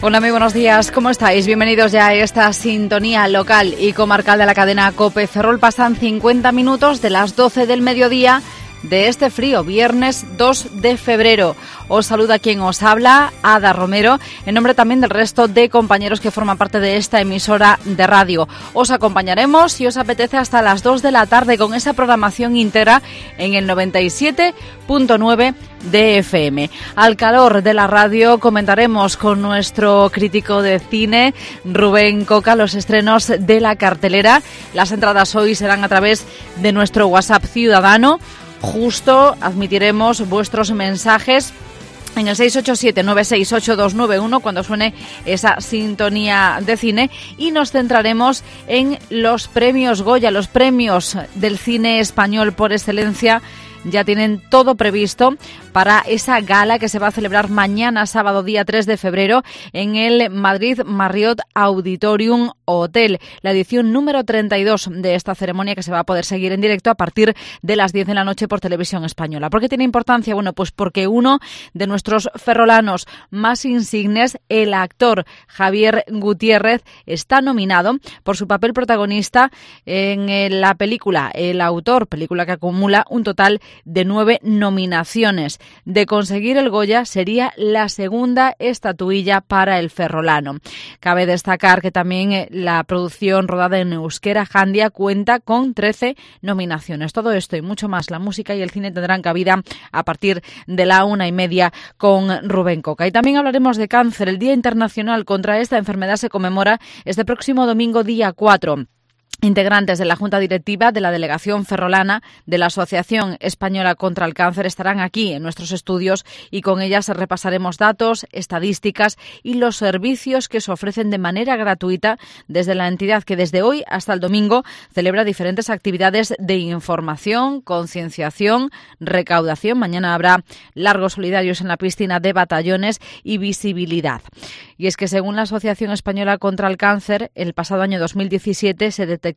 Hola, muy buenos días, ¿cómo estáis? Bienvenidos ya a esta sintonía local y comarcal de la cadena COPE Ferrol. Pasan 50 minutos de las 12 del mediodía de este frío, viernes 2 de febrero. Os saluda quien os habla, Ada Romero, en nombre también del resto de compañeros que forman parte de esta emisora de radio. Os acompañaremos, si os apetece, hasta las 2 de la tarde con esa programación íntegra en el 97.9 de FM. Al calor de la radio comentaremos con nuestro crítico de cine, Rubén Coca, los estrenos de la cartelera. Las entradas hoy serán a través de nuestro WhatsApp ciudadano. Justo admitiremos vuestros mensajes en el 687-968291 cuando suene esa sintonía de cine, y nos centraremos en los premios Goya, los premios del cine español por excelencia. Ya tienen todo previsto para esa gala que se va a celebrar mañana, sábado, día 3 de febrero, en el Madrid Marriott Auditorium Hotel. La edición número 32 de esta ceremonia, que se va a poder seguir en directo a partir de las 10 de la noche por Televisión Española. ¿Por qué tiene importancia? Bueno, pues porque uno de nuestros ferrolanos más insignes, el actor Javier Gutiérrez, está nominado por su papel protagonista en la película El Autor, película que acumula un total de 9 nominaciones. De conseguir el Goya, sería la segunda estatuilla para el ferrolano. Cabe destacar que también la producción rodada en euskera, Jandia, cuenta con 13 nominaciones. Todo esto y mucho más, la música y el cine, tendrán cabida a partir de la 1:30 con Rubén Coca. Y también hablaremos de cáncer. El Día Internacional contra esta enfermedad se conmemora este próximo domingo, día 4. Integrantes de la Junta Directiva de la Delegación Ferrolana de la Asociación Española contra el Cáncer estarán aquí en nuestros estudios y con ellas repasaremos datos, estadísticas y los servicios que se ofrecen de manera gratuita desde la entidad, que desde hoy hasta el domingo celebra diferentes actividades de información, concienciación, recaudación. Mañana habrá largos solidarios en la piscina de Batallones y visibilidad. Y es que según la Asociación Española contra el Cáncer, el pasado año 2017 se detectaron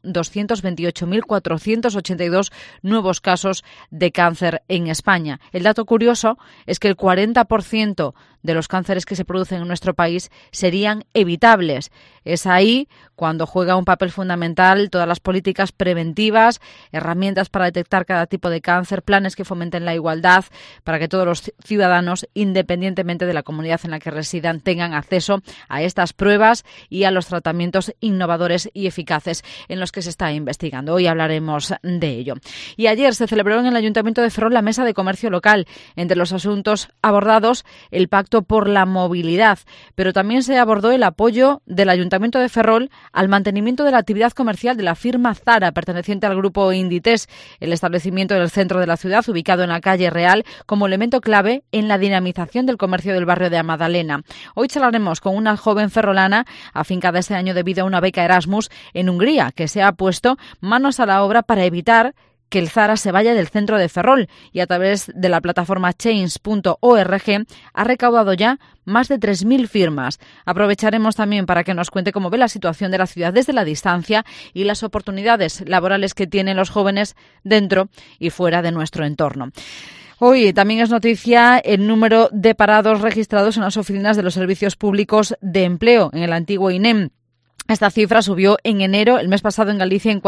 228.482 nuevos casos de cáncer en España. El dato curioso es que el 40% de los cánceres que se producen en nuestro país serían evitables. Es ahí cuando juega un papel fundamental todas las políticas preventivas, herramientas para detectar cada tipo de cáncer, planes que fomenten la igualdad para que todos los ciudadanos, independientemente de la comunidad en la que residan, tengan acceso a estas pruebas y a los tratamientos innovadores y eficaces en los que se está investigando. Hoy hablaremos de ello. Y ayer se celebró en el Ayuntamiento de Ferrol la Mesa de Comercio Local. Entre los asuntos abordados, el Pacto por la Movilidad, pero también se abordó el apoyo del Ayuntamiento de Ferrol al mantenimiento de la actividad comercial de la firma Zara, perteneciente al grupo Inditex, el establecimiento del centro de la ciudad, ubicado en la calle Real, como elemento clave en la dinamización del comercio del barrio de Amadalena. Hoy charlaremos con una joven ferrolana afincada este año debido a una beca Erasmus en Hungría, que se ha puesto manos a la obra para evitar que el Zara se vaya del centro de Ferrol, y a través de la plataforma change.org ha recaudado ya más de 3.000 firmas. Aprovecharemos también para que nos cuente cómo ve la situación de la ciudad desde la distancia y las oportunidades laborales que tienen los jóvenes dentro y fuera de nuestro entorno. Hoy también es noticia el número de parados registrados en las oficinas de los servicios públicos de empleo, en el antiguo INEM. Esta cifra subió en enero, el mes pasado, en Galicia en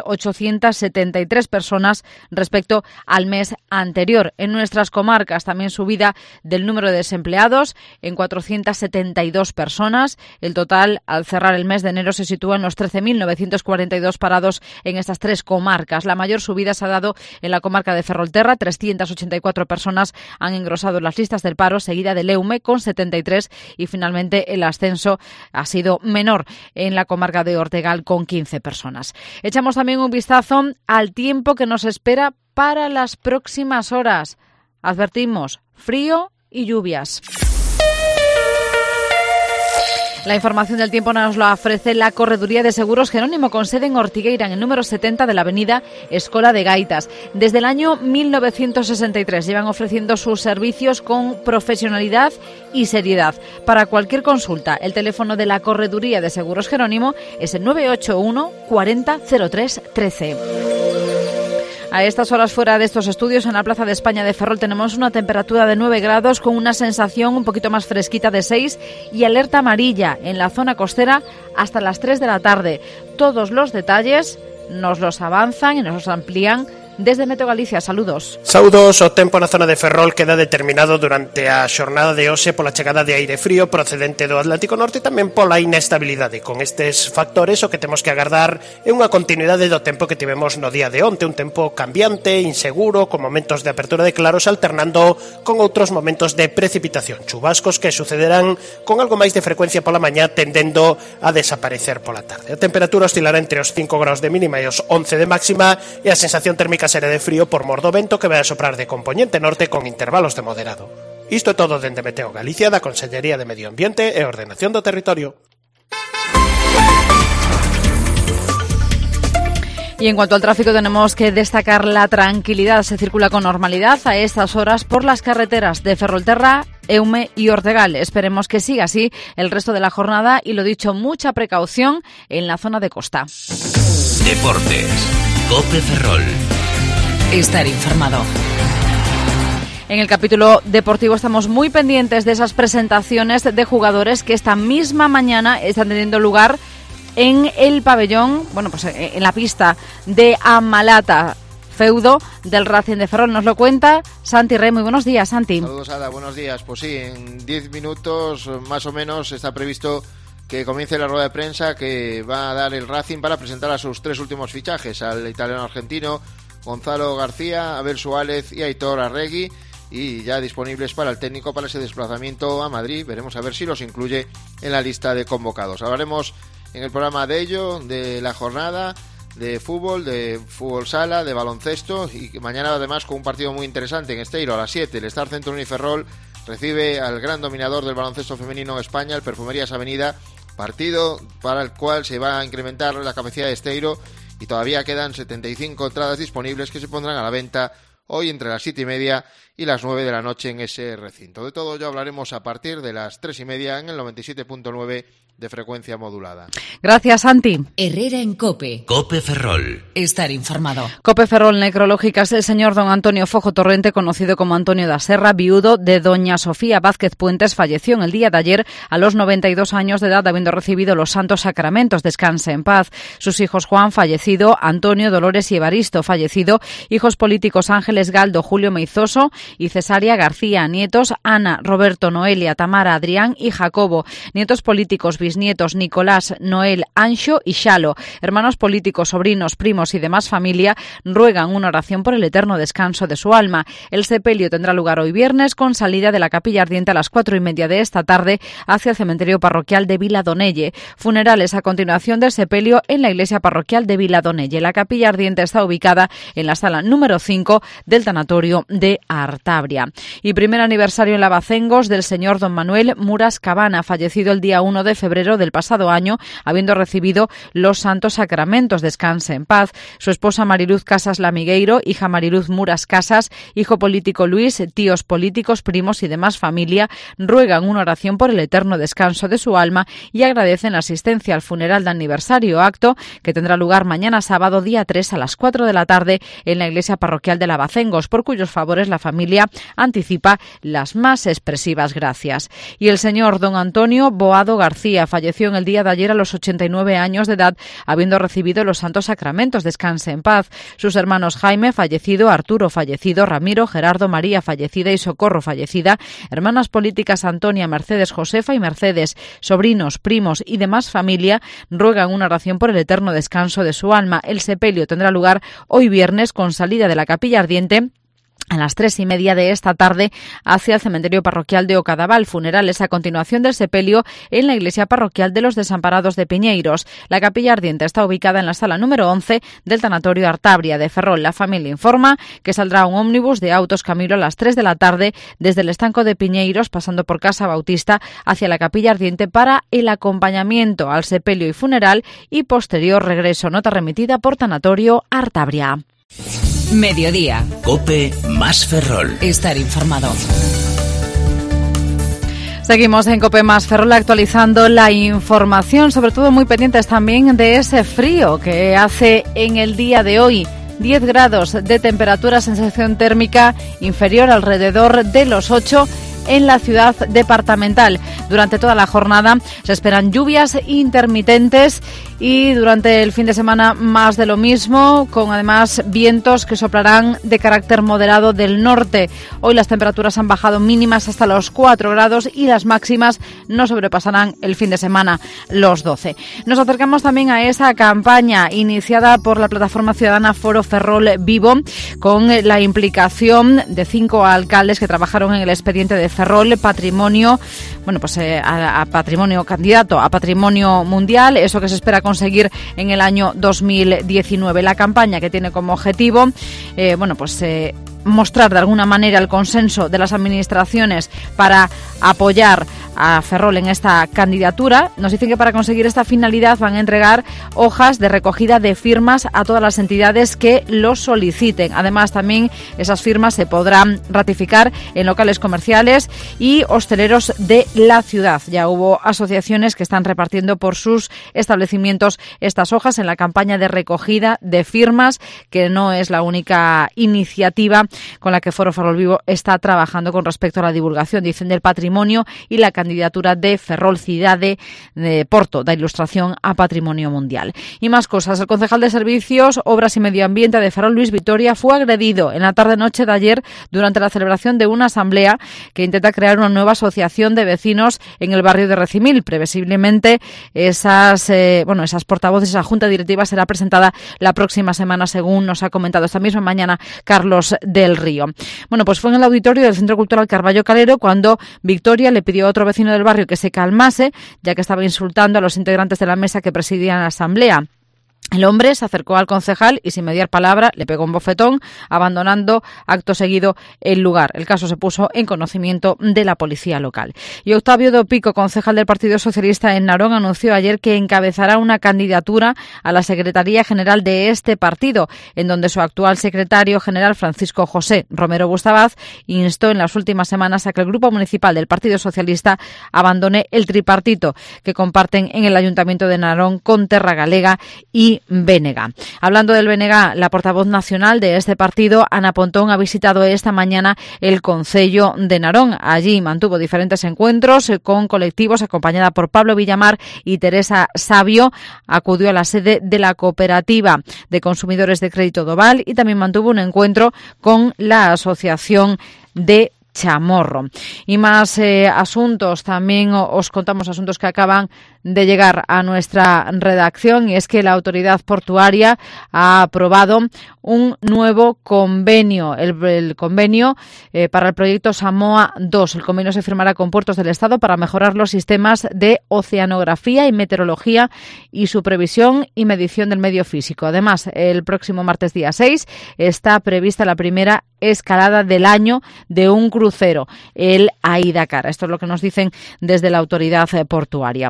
4.873 personas respecto al mes anterior. En nuestras comarcas también subida del número de desempleados en 472 personas. El total al cerrar el mes de enero se sitúa en los 13.942 parados en estas tres comarcas. La mayor subida se ha dado en la comarca de Ferrolterra. 384 personas han engrosado las listas del paro, seguida de Leume con 73, y finalmente el ascenso ha sido menor en la comarca de Ortegal con 15 personas. Echamos también un vistazo al tiempo que nos espera para las próximas horas. Advertimos, frío y lluvias. La información del tiempo nos la ofrece la Correduría de Seguros Jerónimo, con sede en Ortigueira, en el número 70 de la avenida Escola de Gaitas. Desde el año 1963 llevan ofreciendo sus servicios con profesionalidad y seriedad. Para cualquier consulta, el teléfono de la Correduría de Seguros Jerónimo es el 981 40 03 13. A estas horas fuera de estos estudios, en la Plaza de España de Ferrol, tenemos una temperatura de 9 grados con una sensación un poquito más fresquita de 6 y alerta amarilla en la zona costera hasta las 3 de la tarde. Todos los detalles nos los avanzan y nos los amplían desde Meteo Galicia. Saludos. Saúdos. O tempo na zona de Ferrol queda determinado durante a xornada de hoxe pola chegada de aire frío procedente do Atlántico Norte e tamén pola inestabilidade. Con estes factores o que temos que agardar é unha continuidade do tempo que tivemos no día de onte, un tempo cambiante, inseguro, con momentos de apertura de claros alternando con outros momentos de precipitación, chubascos que sucederán con algo máis de frecuencia pola mañá tendendo a desaparecer pola tarde. A temperatura oscilará entre os 5 graus de mínima e os 11 de máxima e a sensación térmica será de frío por mor do vento que vai a soprar de compoñente norte con intervalos de moderado. Isto é todo dende Meteo Galicia, da Consellería de Medio Ambiente e Ordenación do Territorio. Y en cuanto al tráfico, tenemos que destacar la tranquilidad. Se circula con normalidad a estas horas por las carreteras de Ferrolterra, Eume y Ortegal. Esperemos que siga así el resto de la jornada y, lo dicho, mucha precaución en la zona de costa. Deportes. COPE Ferrol. Estar informado. En el capítulo deportivo estamos muy pendientes de esas presentaciones de jugadores que esta misma mañana están teniendo lugar en el pabellón, en la pista de Amalata, feudo del Racing de Ferrol. Nos lo cuenta Santi Rey. Muy buenos días, Santi. Saludos, Ada. Buenos días. Pues sí, en 10 minutos más o menos está previsto que comience la rueda de prensa que va a dar el Racing para presentar a sus 3 últimos fichajes, al italiano-argentino Gonzalo García, Abel Suárez y Aitor Arregui, y ya disponibles para el técnico para ese desplazamiento a Madrid. Veremos a ver si los incluye en la lista de convocados. Hablaremos en el programa de ello, de la jornada, de fútbol sala, de baloncesto, y mañana además con un partido muy interesante en Esteiro a las 7. El Star Centro Uniferrol recibe al gran dominador del baloncesto femenino en España, el Perfumerías Avenida, partido para el cual se va a incrementar la capacidad de Esteiro y todavía quedan 75 entradas disponibles que se pondrán a la venta hoy entre las 7:30 y las 9 de la noche en ese recinto. De todo ello hablaremos a partir de las 3:30 en el 97.9 de frecuencia modulada. Gracias, Santi. Herrera en COPE. COPE Ferrol. Estar informado. COPE Ferrol Necrológicas. El señor don Antonio Fojo Torrente, conocido como Antonio da Serra, viudo de doña Sofía Vázquez Puentes, falleció en el día de ayer a los 92 años de edad, habiendo recibido los santos sacramentos. Descanse en paz. Sus hijos Juan, fallecido; Antonio, Dolores y Evaristo, fallecido; hijos políticos Ángeles Galdo, Julio Meizoso y Cesárea García; nietos Ana, Roberto, Noelia, Tamara, Adrián y Jacobo; nietos políticos bisnietos Nicolás, Noel, Anxo y Xalo; hermanos políticos, sobrinos, primos y demás familia ruegan una oración por el eterno descanso de su alma. El sepelio tendrá lugar hoy viernes con salida de la Capilla Ardiente a las 4:30 de esta tarde hacia el cementerio parroquial de Viladonelle. Funerales a continuación del sepelio en la iglesia parroquial de Viladonelle. La Capilla Ardiente está ubicada en la sala número 5 del tanatorio de Artabria. Y primer aniversario en Lavacengos del señor don Manuel Muras Cabana, fallecido el día 1 de febrero del pasado año, habiendo recibido los santos sacramentos. Descanse en paz. Su esposa Mariluz Casas Lamigueiro, hija Mariluz Muras Casas, hijo político Luis, tíos políticos, primos y demás familia ruegan una oración por el eterno descanso de su alma y agradecen la asistencia al funeral de aniversario, acto que tendrá lugar mañana sábado día 3 a las 4 de la tarde en la iglesia parroquial de Lavacengos, por cuyos favores la familia anticipa las más expresivas gracias. Y el señor don Antonio Boado García falleció en el día de ayer a los 89 años de edad, habiendo recibido los santos sacramentos. Descanse en paz. Sus hermanos Jaime, fallecido; Arturo, fallecido; Ramiro, Gerardo, María, fallecida; y Socorro, fallecida; hermanas políticas Antonia, Mercedes, Josefa y Mercedes; sobrinos, primos y demás familia ruegan una oración por el eterno descanso de su alma. El sepelio tendrá lugar hoy viernes con salida de la Capilla Ardiente a las 3:30 de esta tarde hacia el cementerio parroquial de Ocadaval. Funerales a continuación del sepelio en la iglesia parroquial de los Desamparados de Piñeiros. La Capilla Ardiente está ubicada en la sala número 11 del tanatorio Artabria de Ferrol. La familia informa que saldrá un ómnibus de Autos Camilo a las 3 de la tarde desde el estanco de Piñeiros, pasando por Casa Bautista hacia la Capilla Ardiente para el acompañamiento al sepelio y funeral y posterior regreso. Nota remitida por Tanatorio Artabria. Mediodía. COPE más Ferrol. Estar informado. Seguimos en COPE más Ferrol actualizando la información, sobre todo muy pendientes también de ese frío que hace en el día de hoy. 10 grados de temperatura, sensación térmica inferior alrededor de los 8 en la ciudad departamental. Durante toda la jornada se esperan lluvias intermitentes y durante el fin de semana más de lo mismo, con además vientos que soplarán de carácter moderado del norte. Hoy las temperaturas han bajado mínimas hasta los 4 grados y las máximas no sobrepasarán el fin de semana los 12. Nos acercamos también a esa campaña iniciada por la plataforma ciudadana Foro Ferrol Vivo, con la implicación de 5 alcaldes que trabajaron en el expediente de Ferrol Patrimonio, a patrimonio, candidato a patrimonio mundial, eso que se espera conseguir en el año 2019. La campaña, que tiene como objetivo mostrar de alguna manera el consenso de las administraciones para apoyar a Ferrol en esta candidatura. Nos dicen que para conseguir esta finalidad van a entregar hojas de recogida de firmas a todas las entidades que lo soliciten. Además, también esas firmas se podrán ratificar en locales comerciales y hosteleros de la ciudad. Ya hubo asociaciones que están repartiendo por sus establecimientos estas hojas en la campaña de recogida de firmas, que no es la única iniciativa con la que Foro Ferrol Vivo está trabajando con respecto a la divulgación, dicen, del patrimonio y la candidatura de Ferrol Cidade de Porto, da ilustración a patrimonio mundial. Y más cosas. El concejal de Servicios, Obras y Medio Ambiente de Ferrol, Luis Vitoria, fue agredido en la tarde-noche de ayer durante la celebración de una asamblea que intenta crear una nueva asociación de vecinos en el barrio de Recimil. Previsiblemente esas portavoces, esa junta directiva será presentada la próxima semana, según nos ha comentado esta misma mañana Carlos del Río. Pues fue en el auditorio del Centro Cultural Carballo Calero cuando Victoria le pidió a otro vecino del barrio que se calmase, ya que estaba insultando a los integrantes de la mesa que presidían la asamblea. El hombre se acercó al concejal y, sin mediar palabra, le pegó un bofetón, abandonando acto seguido el lugar. El caso se puso en conocimiento de la policía local. Y Octavio Dopico, concejal del Partido Socialista en Narón, anunció ayer que encabezará una candidatura a la Secretaría General de este partido, en donde su actual secretario general, Francisco José Romero Bustavaz, instó en las últimas semanas a que el Grupo Municipal del Partido Socialista abandone el tripartito que comparten en el Ayuntamiento de Narón con Terra Galega y BNG. Hablando del BNG, la portavoz nacional de este partido, Ana Pontón, ha visitado esta mañana el concello de Narón. Allí mantuvo diferentes encuentros con colectivos, acompañada por Pablo Villamar y Teresa Sabio. Acudió a la sede de la Cooperativa de Consumidores de Crédito Doval y también mantuvo un encuentro con la Asociación de Chamorro. Y más asuntos, también os contamos asuntos que acaban de llegar a nuestra redacción, y es que la autoridad portuaria ha aprobado un nuevo convenio, el convenio para el proyecto Samoa 2. El convenio se firmará con Puertos del Estado para mejorar los sistemas de oceanografía y meteorología y su previsión y medición del medio físico. Además, el próximo martes día 6 está prevista la primera escalada del año de un crucero, el Aidacar. Esto es lo que nos dicen desde la autoridad portuaria.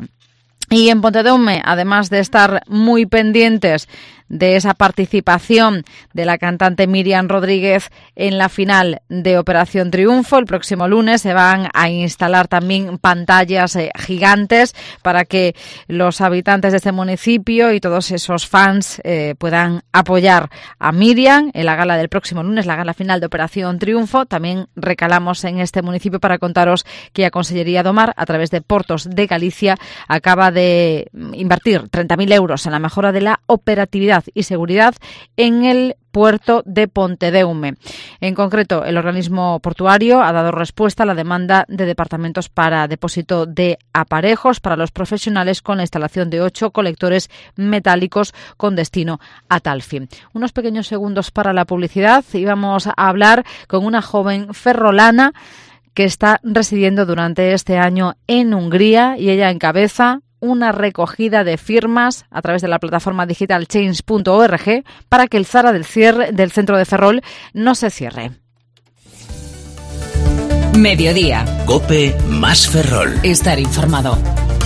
Y en Pontedeume, además de estar muy pendientes de esa participación de la cantante Miriam Rodríguez en la final de Operación Triunfo, el próximo lunes se van a instalar también pantallas gigantes para que los habitantes de este municipio y todos esos fans puedan apoyar a Miriam en la gala del próximo lunes, la gala final de Operación Triunfo. También recalamos en este municipio para contaros que la Consellería do Mar, a través de Portos de Galicia, acaba de invertir 30.000 euros en la mejora de la operatividad y seguridad en el puerto de Pontedeume. En concreto, el organismo portuario ha dado respuesta a la demanda de departamentos para depósito de aparejos para los profesionales, con la instalación de 8 colectores metálicos con destino a tal fin. Unos pequeños segundos para la publicidad y vamos a hablar con una joven ferrolana que está residiendo durante este año en Hungría, y ella encabeza una recogida de firmas a través de la plataforma digital change.org para que el Zara del centro de Ferrol no se cierre. Mediodía. COPE más Ferrol. Estar informado.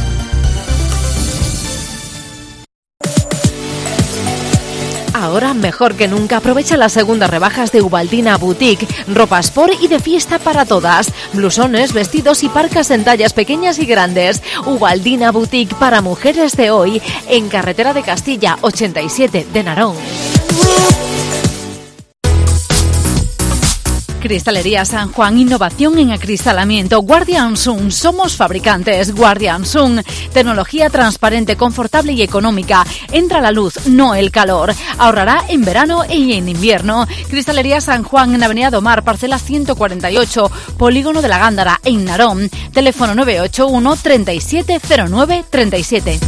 Ahora mejor que nunca aprovecha las segundas rebajas de Ubaldina Boutique, ropa sport y de fiesta para todas, blusones, vestidos y parcas en tallas pequeñas y grandes. Ubaldina Boutique para mujeres de hoy, en Carretera de Castilla 87 de Narón. Cristalería San Juan, innovación en acristalamiento. Guardian Sun, somos fabricantes. Guardian Sun, tecnología transparente, confortable y económica. Entra la luz, no el calor. Ahorrará en verano y en invierno. Cristalería San Juan, en Avenida Domar, parcela 148, Polígono de la Gándara, en Narón. Teléfono 981 3709 37.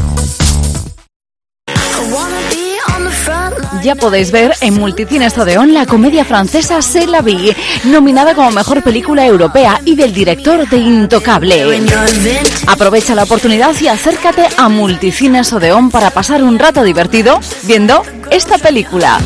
Ya podéis ver en Multicines Odeón la comedia francesa C'est la vie, nominada como mejor película europea y del director de Intocable. Aprovecha la oportunidad y acércate a Multicines Odeón para pasar un rato divertido viendo esta película.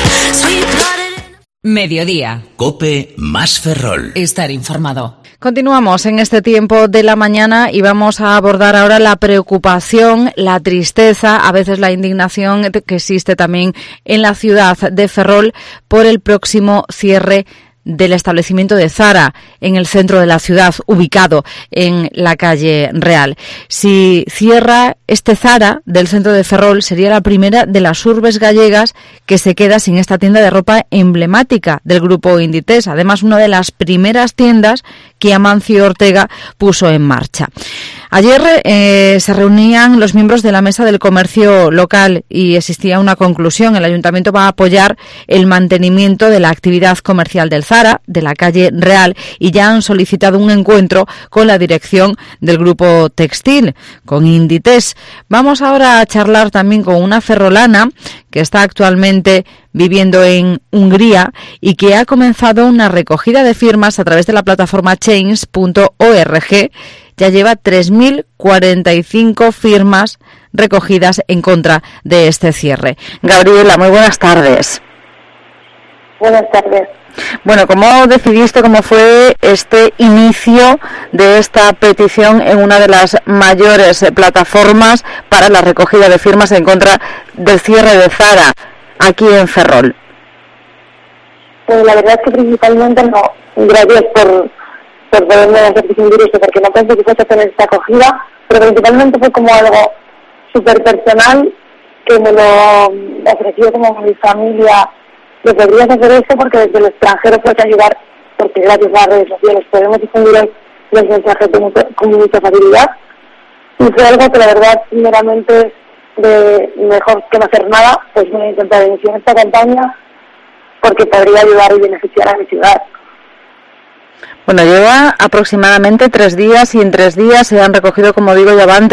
Mediodía. COPE más Ferrol. Estar informado. Continuamos en este tiempo de la mañana y vamos a abordar ahora la preocupación, la tristeza, a veces la indignación que existe también en la ciudad de Ferrol por el próximo cierre del establecimiento de Zara en el centro de la ciudad, ubicado en la calle Real. Si cierra este Zara del centro de Ferrol, sería la primera de las urbes gallegas que se queda sin esta tienda de ropa emblemática del grupo Inditex. Además, una de las primeras tiendas que Amancio Ortega puso en marcha. Ayer se reunían los miembros de la Mesa del Comercio Local y existía una conclusión. El Ayuntamiento va a apoyar el mantenimiento de la actividad comercial del Zara, de la calle Real, y ya han solicitado un encuentro con la dirección del grupo textil, con Inditex. Vamos ahora a charlar también con una ferrolana que está actualmente viviendo en Hungría y que ha comenzado una recogida de firmas a través de la plataforma change.org. Ya lleva 3.045 firmas recogidas en contra de este cierre. Gabriela, muy buenas tardes. Buenas tardes. Bueno, ¿cómo decidiste, cómo fue este inicio de esta petición en una de las mayores plataformas para la recogida de firmas en contra del cierre de Zara aquí en Ferrol? Pues la verdad es que principalmente no. Gracias por poderme hacer en directo, porque no pensé que fuese a tener esta acogida, pero principalmente fue como algo súper personal que me lo ofreció como mi familia. Le podrías hacer esto porque desde el extranjero puedes ayudar, porque gracias a las redes sociales podemos difundir los mensajes con mucha facilidad. Y fue algo que la verdad, primeramente, de mejor que no hacer nada, pues voy a intentar iniciar esta campaña porque podría ayudar y beneficiar a mi ciudad. Bueno, lleva aproximadamente 3 días y en 3 días se han recogido, como digo, ya van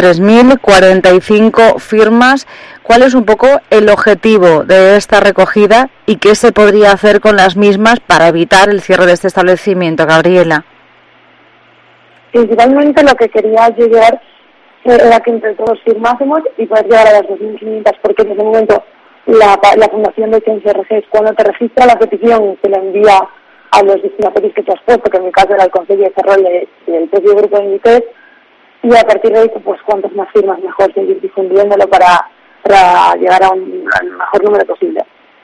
3.045 firmas. ¿Cuál es un poco el objetivo de esta recogida y qué se podría hacer con las mismas para evitar el cierre de este establecimiento, Gabriela? Principalmente lo que quería llegar era que entre todos firmásemos y poder llegar a las 2.500, porque en ese momento la fundación de ChangeRG es cuando te registra la petición y te la envía a los destinatarios que te has puesto, que en mi caso era el Consejo de Ferrol y el propio grupo de Inditex, y a partir de ahí, pues cuantas más firmas mejor, seguir difundiéndolo para llegar al mejor número posible.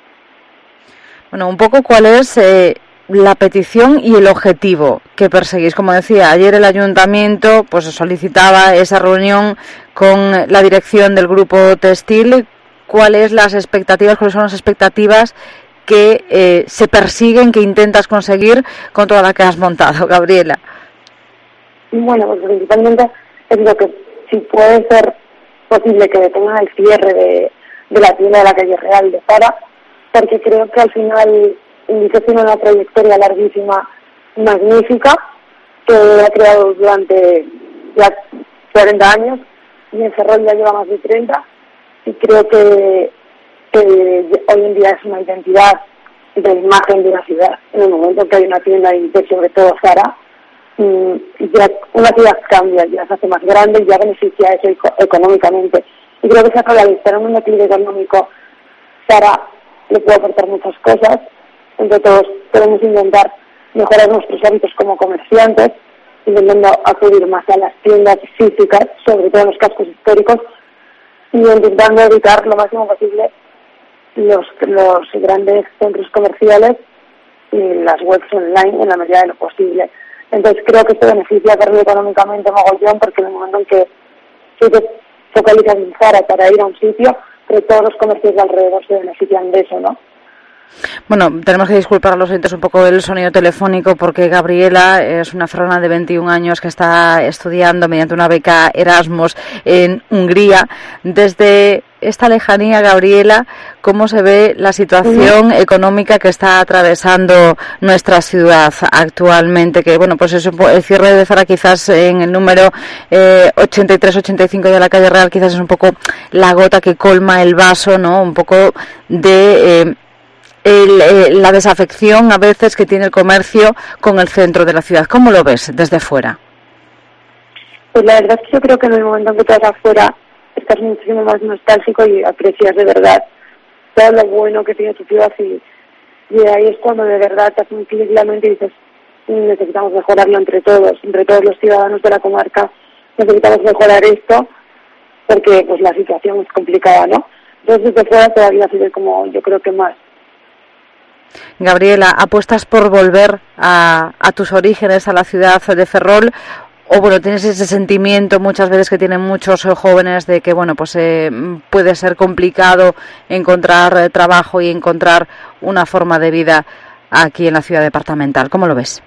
Bueno, un poco cuál es la petición y el objetivo que perseguís. Como decía, ayer el Ayuntamiento pues solicitaba esa reunión con la dirección del grupo textil. ¿Cuáles son las expectativas que se persiguen, que intentas conseguir con toda la que has montado, Gabriela? Bueno, pues principalmente es lo que si puede ser posible que detengan el cierre de la tienda de la calle Real de Zara, porque creo que al final Inditex tiene una trayectoria larguísima, magnífica, que ha creado durante ya 40 años y en Ferrol ya lleva más de 30, y creo que hoy en día es una identidad de imagen de una ciudad. En el momento que hay una tienda de Inditex, sobre todo Zara, ya una ciudad cambia, ya se hace más grande y ya beneficia eso económicamente. Y creo que se hace al estar en un equilibrio económico, Zara le puede aportar muchas cosas. Entre todos podemos intentar mejorar nuestros hábitos como comerciantes, intentando acudir más a las tiendas físicas, sobre todo en los cascos históricos, y intentando evitar lo máximo posible los grandes centros comerciales y las webs online en la medida de lo posible. Entonces creo que esto beneficia a económicamente mogollón, porque en el momento en que sí te focalizas en Zara para ir a un sitio, pero todos los comercios de alrededor se benefician de eso, ¿no? Bueno, tenemos que disculpar a los oyentes un poco el sonido telefónico porque Gabriela es una ferrolana de 21 años que está estudiando mediante una beca Erasmus en Hungría. Desde esta lejanía, Gabriela, ¿cómo se ve la situación económica que está atravesando nuestra ciudad actualmente? Que, bueno, pues eso, el cierre de Zara quizás en el número 83-85 de la calle Real quizás es un poco la gota que colma el vaso, ¿no? Un poco de la desafección a veces que tiene el comercio con el centro de la ciudad. ¿Cómo lo ves desde fuera? Pues la verdad es que yo creo que en el momento en que te vas afuera estás muchísimo más nostálgico y aprecias de verdad todo lo bueno que tiene tu ciudad y ahí es cuando de verdad te hace un clic la mente y dices, necesitamos mejorarlo entre todos los ciudadanos de la comarca, necesitamos mejorar esto porque pues la situación es complicada, ¿no? Entonces desde fuera todavía se ve como yo creo que más. Gabriela, ¿apuestas por volver a tus orígenes, a la ciudad de Ferrol? O bueno, tienes ese sentimiento muchas veces que tienen muchos jóvenes de que bueno, pues puede ser complicado encontrar trabajo y encontrar una forma de vida aquí en la ciudad departamental. ¿Cómo lo ves?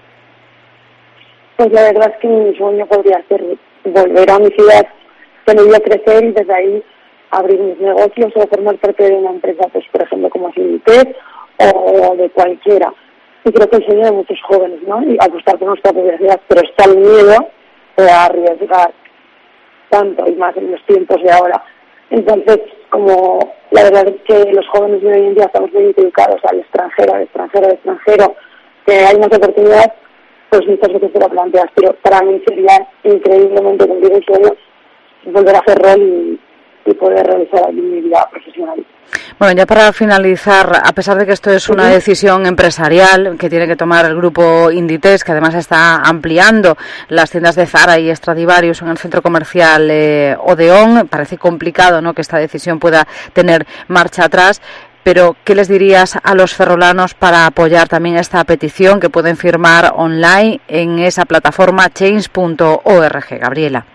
Pues la verdad es que mi sueño podría ser volver a mi ciudad, tenerla crecer y desde ahí abrir mis negocios o formar parte de una empresa, pues por ejemplo como Inditex o de cualquiera. Y creo que el sueño de muchos jóvenes, ¿no? Y apostar por nuestra propia ciudad, pero está el miedo de arriesgar tanto y más en los tiempos de ahora. Entonces, como la verdad es que los jóvenes de hoy en día estamos muy dedicados al extranjero, que hay más oportunidades, pues muchas veces te lo planteas, pero para mí sería increíblemente cumplir el sueño, volver a hacer rol y poder realizar mi vida profesional. Bueno, ya para finalizar, a pesar de que esto es una decisión empresarial que tiene que tomar el grupo Inditex, que además está ampliando las tiendas de Zara y Stradivarius en el centro comercial Odeón, parece complicado, ¿no?, que esta decisión pueda tener marcha atrás, pero ¿qué les dirías a los ferrolanos para apoyar también esta petición que pueden firmar online en esa plataforma change.org, Gabriela?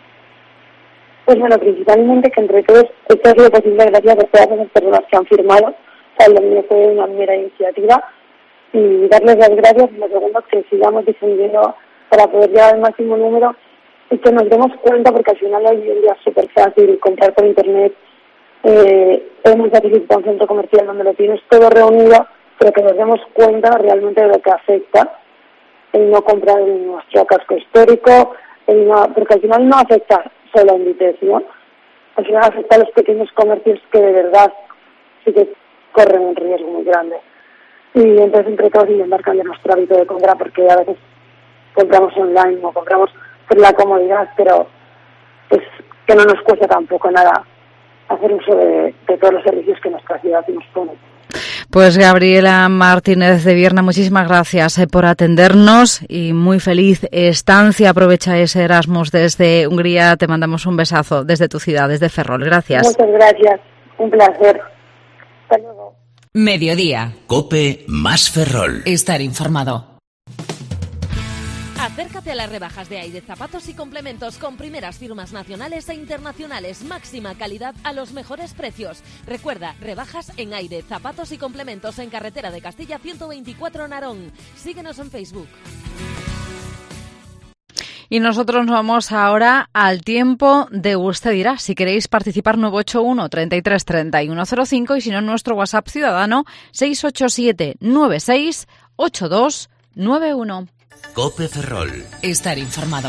Pues bueno, principalmente que entre todos esto ha sido posible gracias a todas esas personas que han firmado. O sea, lo mío fue una mera iniciativa y darles las gracias. Y lo segundo, que sigamos difundiendo para poder llegar al máximo número y que nos demos cuenta, porque al final hoy en día es súper fácil comprar por internet. Es muy fácil ir a un centro comercial donde lo tienes todo reunido, pero que nos demos cuenta realmente de lo que afecta el no comprar en nuestro casco histórico, porque al final no afecta solo a Inditex, ¿no? Al final afecta a los pequeños comercios que de verdad sí que corren un riesgo muy grande. Y entonces entre todos intentar cambiar nuestro hábito de compra, porque a veces compramos online o compramos por la comodidad, pero pues que no nos cuesta tampoco nada hacer uso de todos los servicios que nuestra ciudad nos pone. Pues Gabriela Martínez de Vierna, muchísimas gracias por atendernos y muy feliz estancia. Aprovecha ese Erasmus desde Hungría. Te mandamos un besazo desde tu ciudad, desde Ferrol. Gracias. Muchas gracias. Un placer. Hasta luego. Mediodía. COPE más Ferrol. Estar informado. Acércate a las rebajas de Aire Zapatos y Complementos con primeras firmas nacionales e internacionales. Máxima calidad a los mejores precios. Recuerda, rebajas en Aire Zapatos y Complementos en Carretera de Castilla 124 Narón. Síguenos en Facebook. Y nosotros nos vamos ahora al tiempo de Usted Dirá. Si queréis participar, 981 33 31 05 y si no, nuestro WhatsApp ciudadano 687 96 82 91. COPE Ferrol. Estar informado.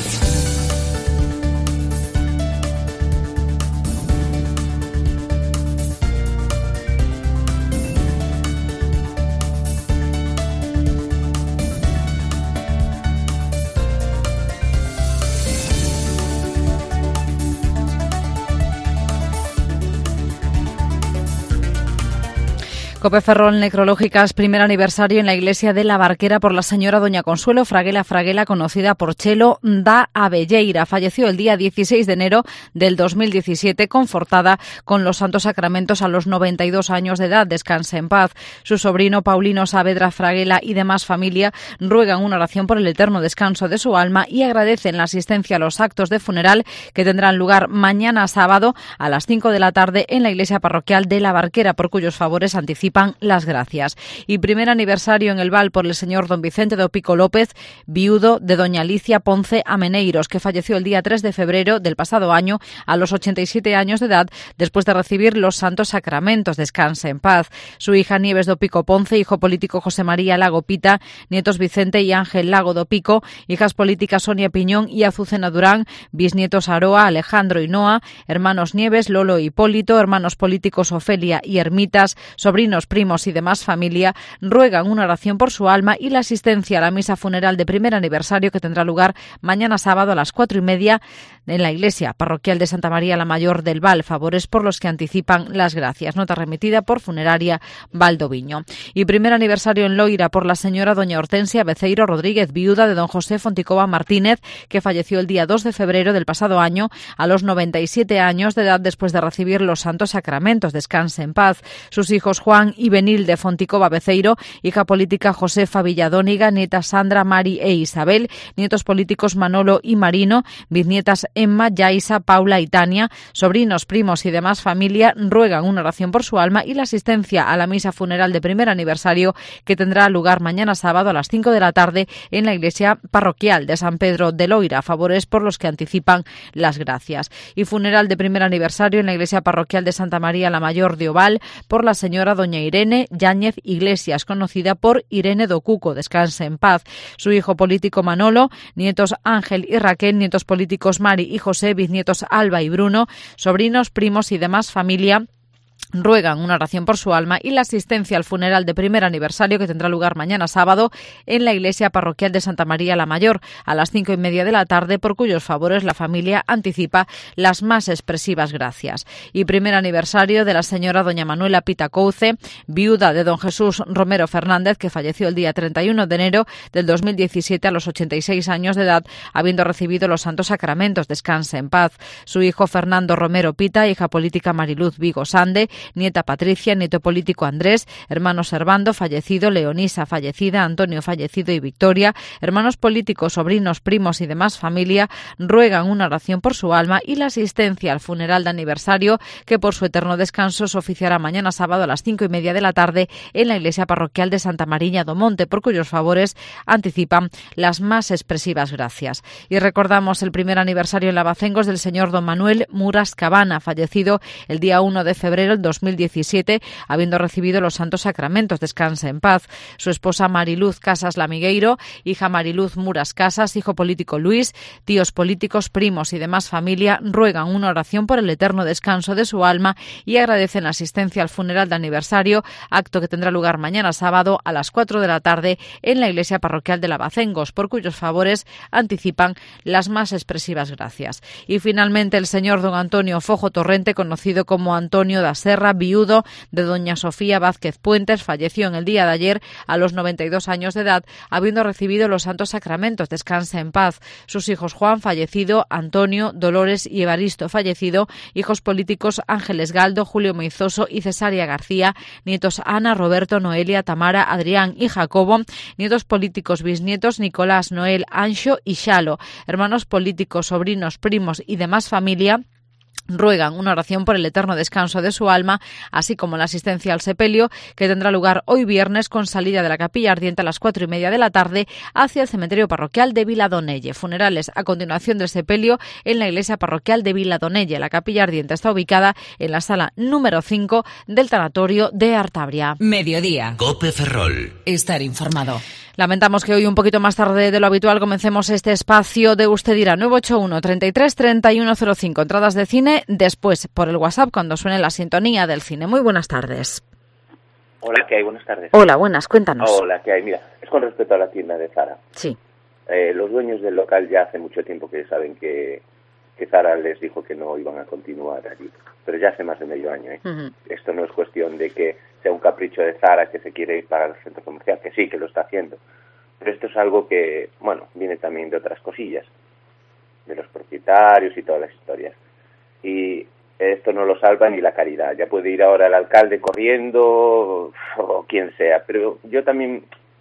COPE Ferrol Necrológicas, primer aniversario en la iglesia de La Barquera por la señora doña Consuelo Fraguela, conocida por Chelo da Abelleira. Falleció el día 16 de enero del 2017, confortada con los santos sacramentos a los 92 años de edad. Descanse en paz. Su sobrino Paulino Saavedra Fraguela y demás familia ruegan una oración por el eterno descanso de su alma y agradecen la asistencia a los actos de funeral que tendrán lugar mañana sábado a las 5 de la tarde en la iglesia parroquial de La Barquera, por cuyos favores anticipan anticipan las gracias. Y primer aniversario en el Val por el señor don Vicente do Pico López, viudo de doña Alicia Ponce Ameneiros, que falleció el día 3 de febrero del pasado año a los 87 años de edad después de recibir los santos sacramentos. Descanse en paz. Su hija Nieves do Pico Ponce, hijo político José María Lago Pita, nietos Vicente y Ángel Lago do Pico, hijas políticas Sonia Piñón y Azucena Durán, bisnietos Aroa, Alejandro y Noa, hermanos Nieves, Lolo y Hipólito, hermanos políticos Ofelia y Ermitas, sobrinos, primos y demás familia, ruegan una oración por su alma y la asistencia a la misa funeral de primer aniversario que tendrá lugar mañana sábado a las 4:30 en la iglesia parroquial de Santa María la Mayor del Val. Favores por los que anticipan las gracias. Nota remitida por Funeraria Valdoviño. Y primer aniversario en Loira por la señora doña Hortensia Beceiro Rodríguez, viuda de don José Fonticova Martínez, que falleció el día 2 de febrero del pasado año a los 97 años de edad después de recibir los santos sacramentos. Descanse en paz. Sus hijos Juan y Benilde Fonticova Beceiro, hija política Josefa Villadóniga, nieta Sandra, Mari e Isabel, nietos políticos Manolo y Marino, bisnietas Emma, Yaisa, Paula y Tania, sobrinos, primos y demás familia ruegan una oración por su alma y la asistencia a la misa funeral de primer aniversario que tendrá lugar mañana sábado a las 5 de la tarde en la iglesia parroquial de San Pedro de Loira. Favores por los que anticipan las gracias. Y funeral de primer aniversario en la iglesia parroquial de Santa María la Mayor de Oval por la señora doña Irene Yáñez Iglesias, conocida por Irene do Cuco. Descanse en paz. Su hijo político Manolo, nietos Ángel y Raquel, nietos políticos Mari y José, bisnietos Alba y Bruno, sobrinos, primos y demás familia ruegan una oración por su alma y la asistencia al funeral de primer aniversario que tendrá lugar mañana sábado en la iglesia parroquial de Santa María la Mayor a las 5:30 de la tarde, por cuyos favores la familia anticipa las más expresivas gracias. Y primer aniversario de la señora doña Manuela Pita Couce, viuda de don Jesús Romero Fernández, que falleció el día 31 de enero del 2017 a los 86 años de edad, habiendo recibido los santos sacramentos. Descanse en paz. Su hijo Fernando Romero Pita, hija política Mariluz Vigo Sande, nieta Patricia, nieto político Andrés, hermanos Servando, fallecido, Leonisa, fallecida, Antonio, fallecido y Victoria, hermanos políticos, sobrinos, primos y demás familia, ruegan una oración por su alma y la asistencia al funeral de aniversario que por su eterno descanso se oficiará mañana sábado a las 5:30 de la tarde en la iglesia parroquial de Santa Mariña do Monte, por cuyos favores anticipan las más expresivas gracias. Y recordamos el primer aniversario en Lavacengos del señor don Manuel Muras Cabana, fallecido el día 1 de febrero del 2017, habiendo recibido los santos sacramentos. Descanse en paz. Su esposa Mariluz Casas Lamigueiro, hija Mariluz Muras Casas, hijo político Luis, tíos políticos, primos y demás familia ruegan una oración por el eterno descanso de su alma y agradecen la asistencia al funeral de aniversario, acto que tendrá lugar mañana sábado a las 4 de la tarde en la iglesia parroquial de Lavacengos, por cuyos favores anticipan las más expresivas gracias. Y finalmente el señor don Antonio Fojo Torrente, conocido como Antonio da Serra, viudo de doña Sofía Vázquez Puentes, falleció en el día de ayer a los 92 años de edad, habiendo recibido los santos sacramentos. Descanse en paz. Sus hijos Juan, fallecido, Antonio, Dolores y Evaristo, fallecido, hijos políticos Ángeles Galdo, Julio Meizoso y Cesárea García, nietos Ana, Roberto, Noelia, Tamara, Adrián y Jacobo, nietos políticos bisnietos Nicolás, Noel, Anxo y Xalo, hermanos políticos, sobrinos, primos y demás familia ruegan una oración por el eterno descanso de su alma, así como la asistencia al sepelio, que tendrá lugar hoy viernes con salida de la Capilla Ardiente a las 4:30 de la tarde hacia el cementerio parroquial de Viladonelle. Funerales a continuación del sepelio en la iglesia parroquial de Viladonelle. La Capilla Ardiente está ubicada en la sala número 5 del tanatorio de Artabria. Mediodía. Cope Ferrol. Estar informado. Lamentamos que hoy un poquito más tarde de lo habitual comencemos este espacio de Usted dirá. 981 33 31 05. Entradas de cine después por el WhatsApp cuando suene la sintonía del cine. Muy buenas tardes. Hola, ¿qué hay? Buenas tardes. Hola, buenas, cuéntanos. Hola, ¿qué hay? Mira, es con respecto a la tienda de Zara. Sí. Los dueños del local ya hace mucho tiempo que saben que Zara les dijo que no iban a continuar allí, pero ya hace más de medio año. Uh-huh. Esto no es cuestión de que sea un capricho de Zara que se quiere ir para el centro comercial, que sí, que lo está haciendo, pero esto es algo que, bueno, viene también de otras cosillas, de los propietarios y todas las historias, y esto no lo salva ni la caridad. Ya puede ir ahora el alcalde corriendo o quien sea, pero yo también,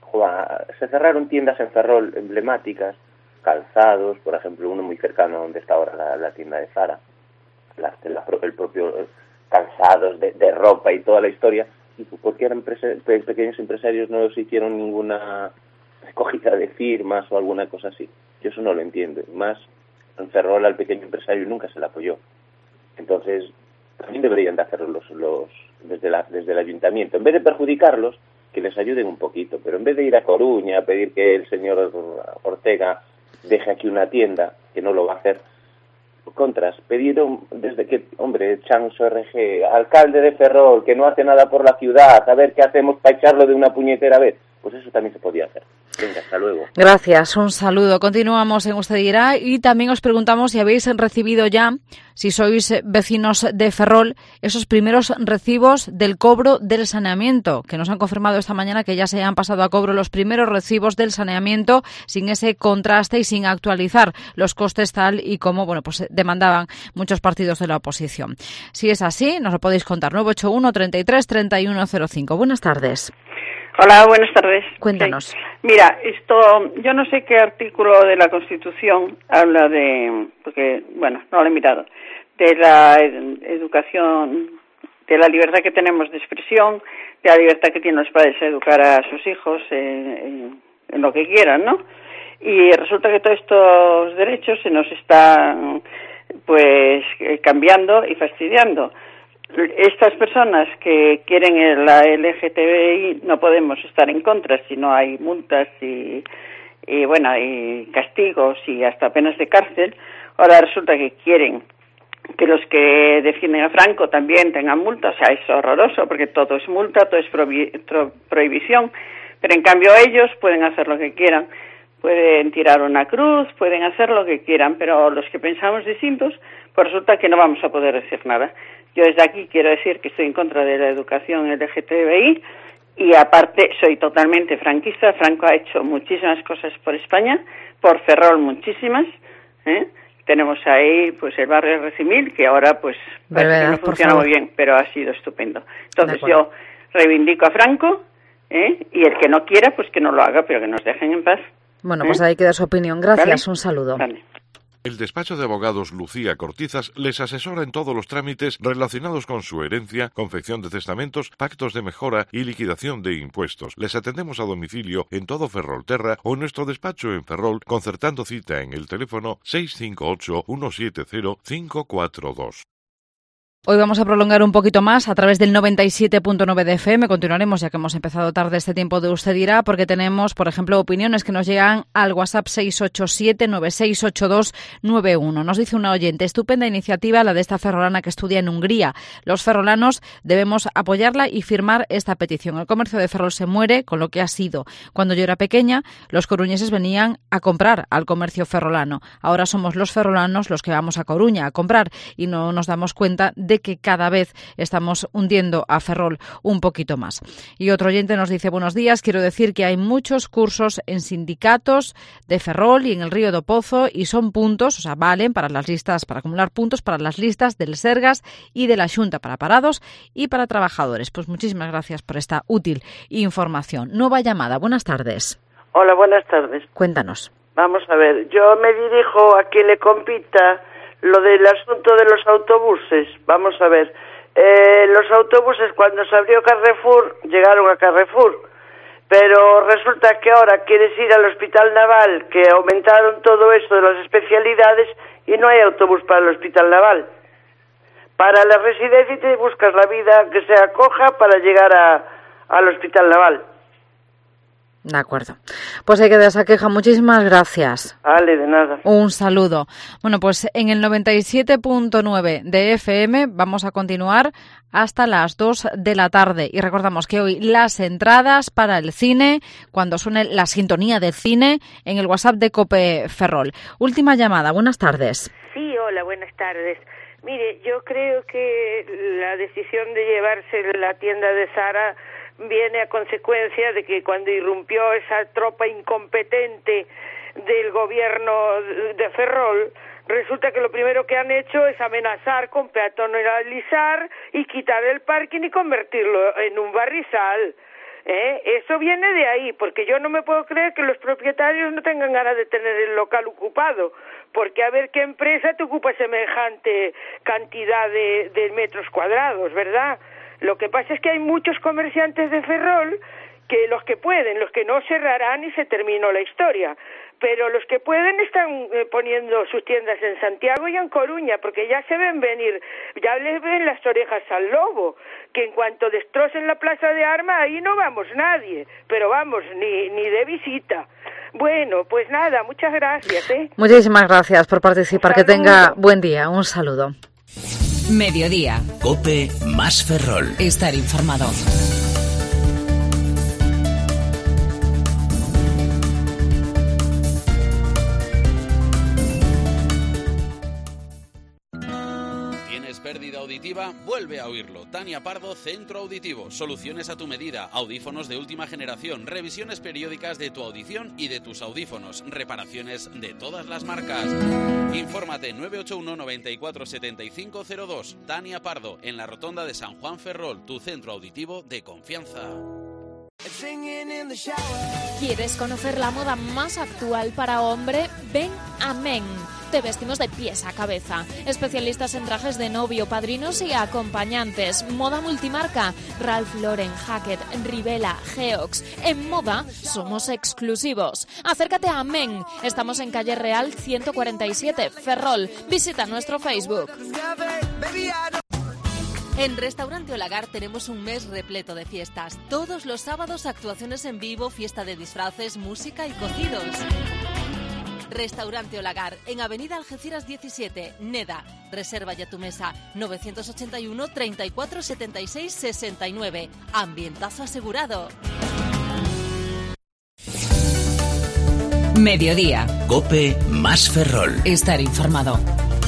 se cerraron tiendas en Ferrol emblemáticas, calzados, por ejemplo, uno muy cercano a donde está ahora la tienda de Zara, el propio calzados de ropa y toda la historia, ¿por qué pequeños empresarios no se hicieron ninguna recogida de firmas o alguna cosa así? Yo eso no lo entiendo. Más, en Ferrol al pequeño empresario nunca se le apoyó. Entonces, también deberían de hacerlo desde el ayuntamiento. En vez de perjudicarlos, que les ayuden un poquito. Pero en vez de ir a Coruña a pedir que el señor Ortega deje aquí una tienda, que no lo va a hacer, contras, pidieron desde que, hombre, Chanso RG, alcalde de Ferrol, que no hace nada por la ciudad, a ver qué hacemos para echarlo de una puñetera vez. Pues eso también se podía hacer. Venga, hasta luego. Gracias, un saludo. Continuamos en Usted Dirá y también os preguntamos si habéis recibido ya, si sois vecinos de Ferrol, esos primeros recibos del cobro del saneamiento, que nos han confirmado esta mañana que ya se han pasado a cobro los primeros recibos del saneamiento sin ese contraste y sin actualizar los costes tal y como pues demandaban muchos partidos de la oposición. Si es así, nos lo podéis contar. 981 33 3105. Buenas tardes. Hola, buenas tardes. Cuéntanos. Sí. Mira, yo no sé qué artículo de la Constitución habla porque, no lo he mirado, de la educación, de la libertad que tenemos de expresión, de la libertad que tienen los padres a educar a sus hijos en lo que quieran, ¿no? Y resulta que todos estos derechos se nos están, cambiando y fastidiando. Estas personas que quieren la LGTBI no podemos estar en contra si no hay multas y castigos y hasta penas de cárcel. Ahora resulta que quieren que los que defienden a Franco también tengan multas. O sea, es horroroso porque todo es multa, todo es prohibición. Pero en cambio ellos pueden hacer lo que quieran. Pueden tirar una cruz, pueden hacer lo que quieran, pero los que pensamos distintos, pues resulta que no vamos a poder decir nada. Yo desde aquí quiero decir que estoy en contra de la educación LGTBI y aparte soy totalmente franquista. Franco ha hecho muchísimas cosas por España, por Ferrol muchísimas. Tenemos ahí el barrio Recimil, que ahora parece que no funciona muy bien, pero ha sido estupendo. Entonces yo reivindico a Franco y el que no quiera, que no lo haga, pero que nos dejen en paz. Bueno, pues ahí queda su opinión. Gracias, ¿vale? Un saludo. Vale. El despacho de abogados Lucía Cortizas les asesora en todos los trámites relacionados con su herencia, confección de testamentos, pactos de mejora y liquidación de impuestos. Les atendemos a domicilio en todo Ferrolterra o en nuestro despacho en Ferrol, concertando cita en el teléfono 658-170-542. Hoy vamos a prolongar un poquito más a través del 97.9 de FM. Continuaremos, ya que hemos empezado tarde este tiempo de Usted Dirá, porque tenemos, por ejemplo, opiniones que nos llegan al WhatsApp 687-968291. Nos dice una oyente, estupenda iniciativa la de esta ferrolana que estudia en Hungría. Los ferrolanos debemos apoyarla y firmar esta petición. El comercio de Ferrol se muere con lo que ha sido. Cuando yo era pequeña, los coruñeses venían a comprar al comercio ferrolano. Ahora somos los ferrolanos los que vamos a Coruña a comprar y no nos damos cuenta de que cada vez estamos hundiendo a Ferrol un poquito más. Y otro oyente nos dice, buenos días, quiero decir que hay muchos cursos en sindicatos de Ferrol y en el Río do Pozo y son puntos, valen para las listas, para acumular puntos para las listas del Sergas y de la Xunta para parados y para trabajadores. Pues muchísimas gracias por esta útil información. Nueva llamada, buenas tardes. Hola, buenas tardes. Cuéntanos. Vamos a ver, yo me dirijo a quien le compita lo del asunto de los autobuses. Vamos a ver, los autobuses cuando se abrió Carrefour llegaron a Carrefour, pero resulta que ahora quieres ir al Hospital Naval, que aumentaron todo eso de las especialidades y no hay autobús para el Hospital Naval. Para la residencia te buscas la vida que sea coja para llegar al Hospital Naval. De acuerdo. Pues hay que dar esa queja. Muchísimas gracias. Vale, de nada. Un saludo. Bueno, pues en el 97.9 de FM vamos a continuar hasta las 2 de la tarde. Y recordamos que hoy las entradas para el cine, cuando suene la sintonía del cine, en el WhatsApp de COPE Ferrol. Última llamada. Buenas tardes. Sí, hola, buenas tardes. Mire, yo creo que la decisión de llevarse la tienda de Zara viene a consecuencia de que cuando irrumpió esa tropa incompetente del gobierno de Ferrol, resulta que lo primero que han hecho es amenazar con peatonalizar y quitar el parking y convertirlo en un barrizal. Eso viene de ahí, porque yo no me puedo creer que los propietarios no tengan ganas de tener el local ocupado, porque a ver qué empresa te ocupa semejante cantidad de metros cuadrados, ¿verdad? Lo que pasa es que hay muchos comerciantes de Ferrol que los que pueden, los que no cerrarán y se terminó la historia, pero los que pueden están poniendo sus tiendas en Santiago y en Coruña, porque ya se ven venir, ya les ven las orejas al lobo, que en cuanto destrocen la Plaza de Armas, ahí no vamos nadie, pero vamos, ni de visita. Bueno, pues nada, muchas gracias. Muchísimas gracias por participar, que tenga buen día, un saludo. Mediodía. COPE más Ferrol. Estar informado. Pérdida auditiva, vuelve a oírlo. Tania Pardo, Centro Auditivo. Soluciones a tu medida. Audífonos de última generación. Revisiones periódicas de tu audición y de tus audífonos. Reparaciones de todas las marcas. Infórmate 981 94 75 02. Tania Pardo, en la Rotonda de San Juan Ferrol, tu centro auditivo de confianza. ¿Quieres conocer la moda más actual para hombre? Ven a Men. Te vestimos de pies a cabeza. Especialistas en trajes de novio, padrinos y acompañantes. Moda multimarca. Ralph Lauren, Hackett, Rivella, Geox. En moda somos exclusivos. Acércate a Men. Estamos en Calle Real 147, Ferrol. Visita nuestro Facebook. En Restaurante Olagar tenemos un mes repleto de fiestas. Todos los sábados actuaciones en vivo, fiesta de disfraces, música y cocidos. Restaurante Olagar, en Avenida Algeciras 17, Neda. Reserva ya tu mesa 981 34 76 69. Ambientazo asegurado. Mediodía. COPE más Ferrol. Estar informado.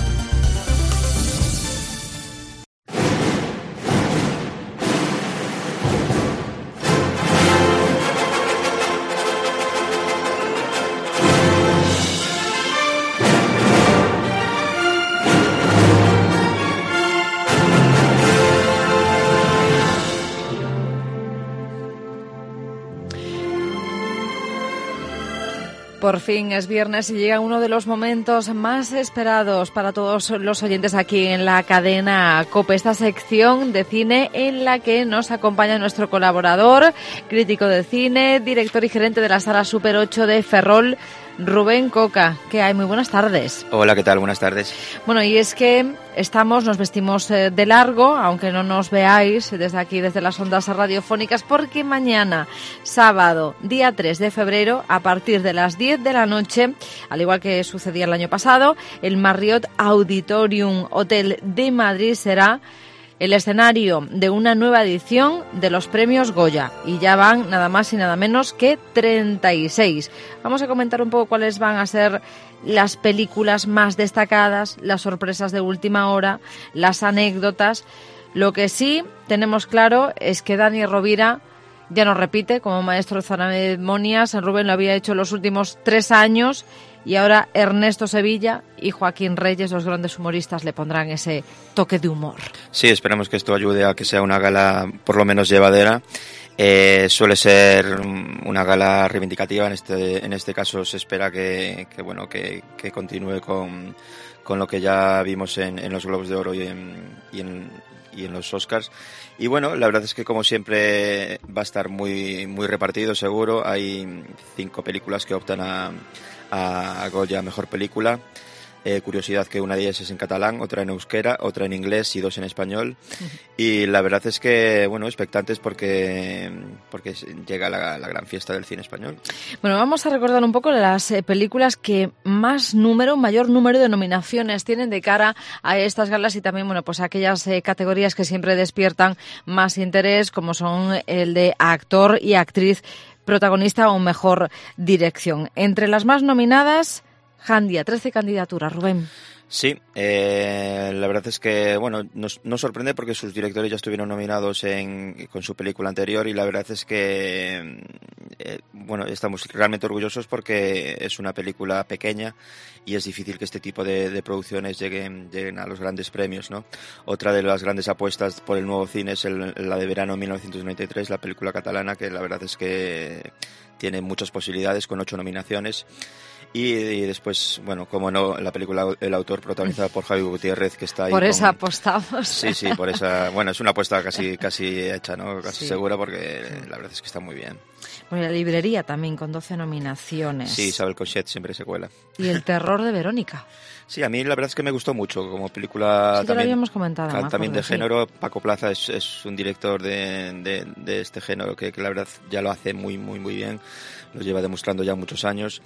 Por fin es viernes y llega uno de los momentos más esperados para todos los oyentes aquí en la cadena COPE, esta sección de cine en la que nos acompaña nuestro colaborador, crítico de cine, director y gerente de la Sala Super 8 de Ferrol, Rubén Coca. ¿Qué hay? Muy buenas tardes. Hola, ¿qué tal? Buenas tardes. Bueno, y es que nos vestimos de largo, aunque no nos veáis desde aquí, desde las ondas radiofónicas, porque mañana, sábado, día 3 de febrero, a partir de las 10 de la noche, al igual que sucedía el año pasado, el Marriott Auditorium Hotel de Madrid será el escenario de una nueva edición de los premios Goya, y ya van nada más y nada menos que 36. Vamos a comentar un poco cuáles van a ser las películas más destacadas, las sorpresas de última hora, las anécdotas. Lo que sí tenemos claro es que Dani Rovira ya no repite como maestro de ceremonias. Rubén lo había hecho los últimos 3 años y ahora Ernesto Sevilla y Joaquín Reyes, los grandes humoristas, le pondrán ese toque de humor. Sí, esperamos que esto ayude a que sea una gala por lo menos llevadera. Suele ser una gala reivindicativa. En este caso se espera que continúe con lo que ya vimos en los Globos de Oro y en los Oscars. Y bueno, la verdad es que como siempre va a estar muy repartido, seguro. Hay 5 películas que optan a Goya Mejor Película. Curiosidad que una de ellas es en catalán, otra en euskera, otra en inglés y 2 en español. Y la verdad es que, expectantes porque llega la gran fiesta del cine español. Bueno, vamos a recordar un poco las películas que mayor número de nominaciones tienen de cara a estas galas y también, aquellas categorías que siempre despiertan más interés, como son el de actor y actriz protagonista o mejor dirección. Entre las más nominadas, Jandia, 13 candidaturas, Rubén. Sí, la verdad es que nos sorprende porque sus directores ya estuvieron nominados con su película anterior y la verdad es que estamos realmente orgullosos porque es una película pequeña y es difícil que este tipo de producciones lleguen a los grandes premios, ¿no? Otra de las grandes apuestas por el nuevo cine es la de verano 1993, la película catalana, que la verdad es que tiene muchas posibilidades con 8 nominaciones. Y después, bueno, como no, la película El autor, protagonizada por Javi Gutiérrez, que está ahí. Por esa apostamos. Sí, por esa. Bueno, es una apuesta casi hecha, ¿no? Casi segura, porque la verdad es que está muy bien. Bueno, la librería también, con 12 nominaciones. Sí, Isabel Cochet siempre se cuela. Y El terror de Verónica. Sí, a mí la verdad es que me gustó mucho como película. Sí, también, lo habíamos comentado. También de género. Paco Plaza es un director de este género que la verdad ya lo hace muy bien. Lo lleva demostrando ya muchos años.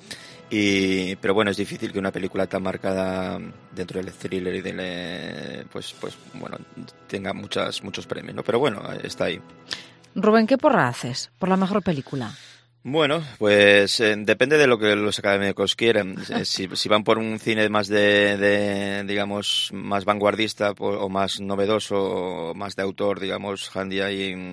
Pero bueno, es difícil que una película tan marcada dentro del thriller y pues bueno, tenga muchos premios, ¿no? Pero bueno, está ahí. Rubén, ¿qué porra haces por la mejor película? Bueno, pues depende de lo que los académicos quieren. Si van por un cine más digamos, más vanguardista o más novedoso, o más de autor, digamos, Jandia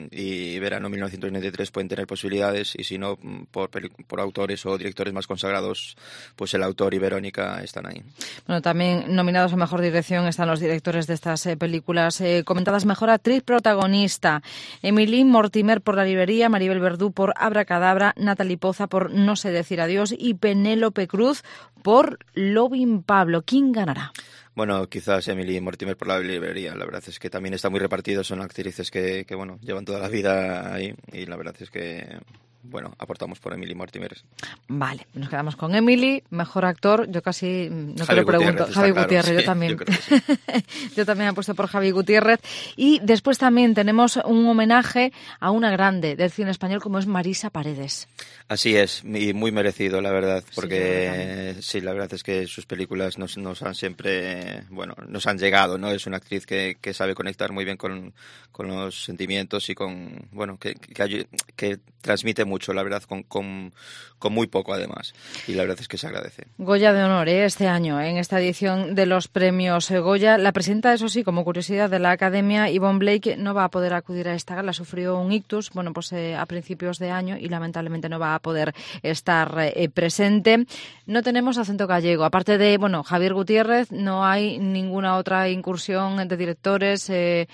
y Verano 1993 pueden tener posibilidades, y si no, por autores o directores más consagrados, pues El autor y Verónica están ahí. Bueno, también nominados a Mejor Dirección están los directores de estas películas comentadas. Mejor actriz protagonista: Emily Mortimer por La librería, Maribel Verdú por Abracadabra, Natalie Poza por No sé decir adiós y Penélope Cruz por Lovin Pablo. ¿Quién ganará? Bueno, quizás Emily Mortimer por La librería. La verdad es que también está muy repartido. Son actrices que bueno, llevan toda la vida ahí, y la verdad es que bueno, aportamos por Emily Mortimer. Vale, nos quedamos con Emily. Mejor actor, yo casi no te lo pregunto. Javi Gutiérrez, claro, yo también. Sí. Yo también apuesto por Javi Gutiérrez. Y después también tenemos un homenaje a una grande del cine español como es Marisa Paredes. Así es, y muy merecido, la verdad, porque sí, la verdad es que sus películas nos han siempre, bueno, nos han llegado, ¿no? Es una actriz que sabe conectar muy bien con los sentimientos y con, bueno, que transmite mucho, la verdad, con muy poco además, y la verdad es que se agradece. Goya de honor este año, en esta edición de los premios Goya. La presidenta, eso sí, como curiosidad de la Academia, Yvonne Blake, no va a poder acudir a esta gala. Sufrió un ictus, bueno, pues a principios de año, y lamentablemente no va a poder estar presente. No tenemos acento gallego. Aparte de, bueno, Javier Gutiérrez, no hay ninguna otra incursión de directores,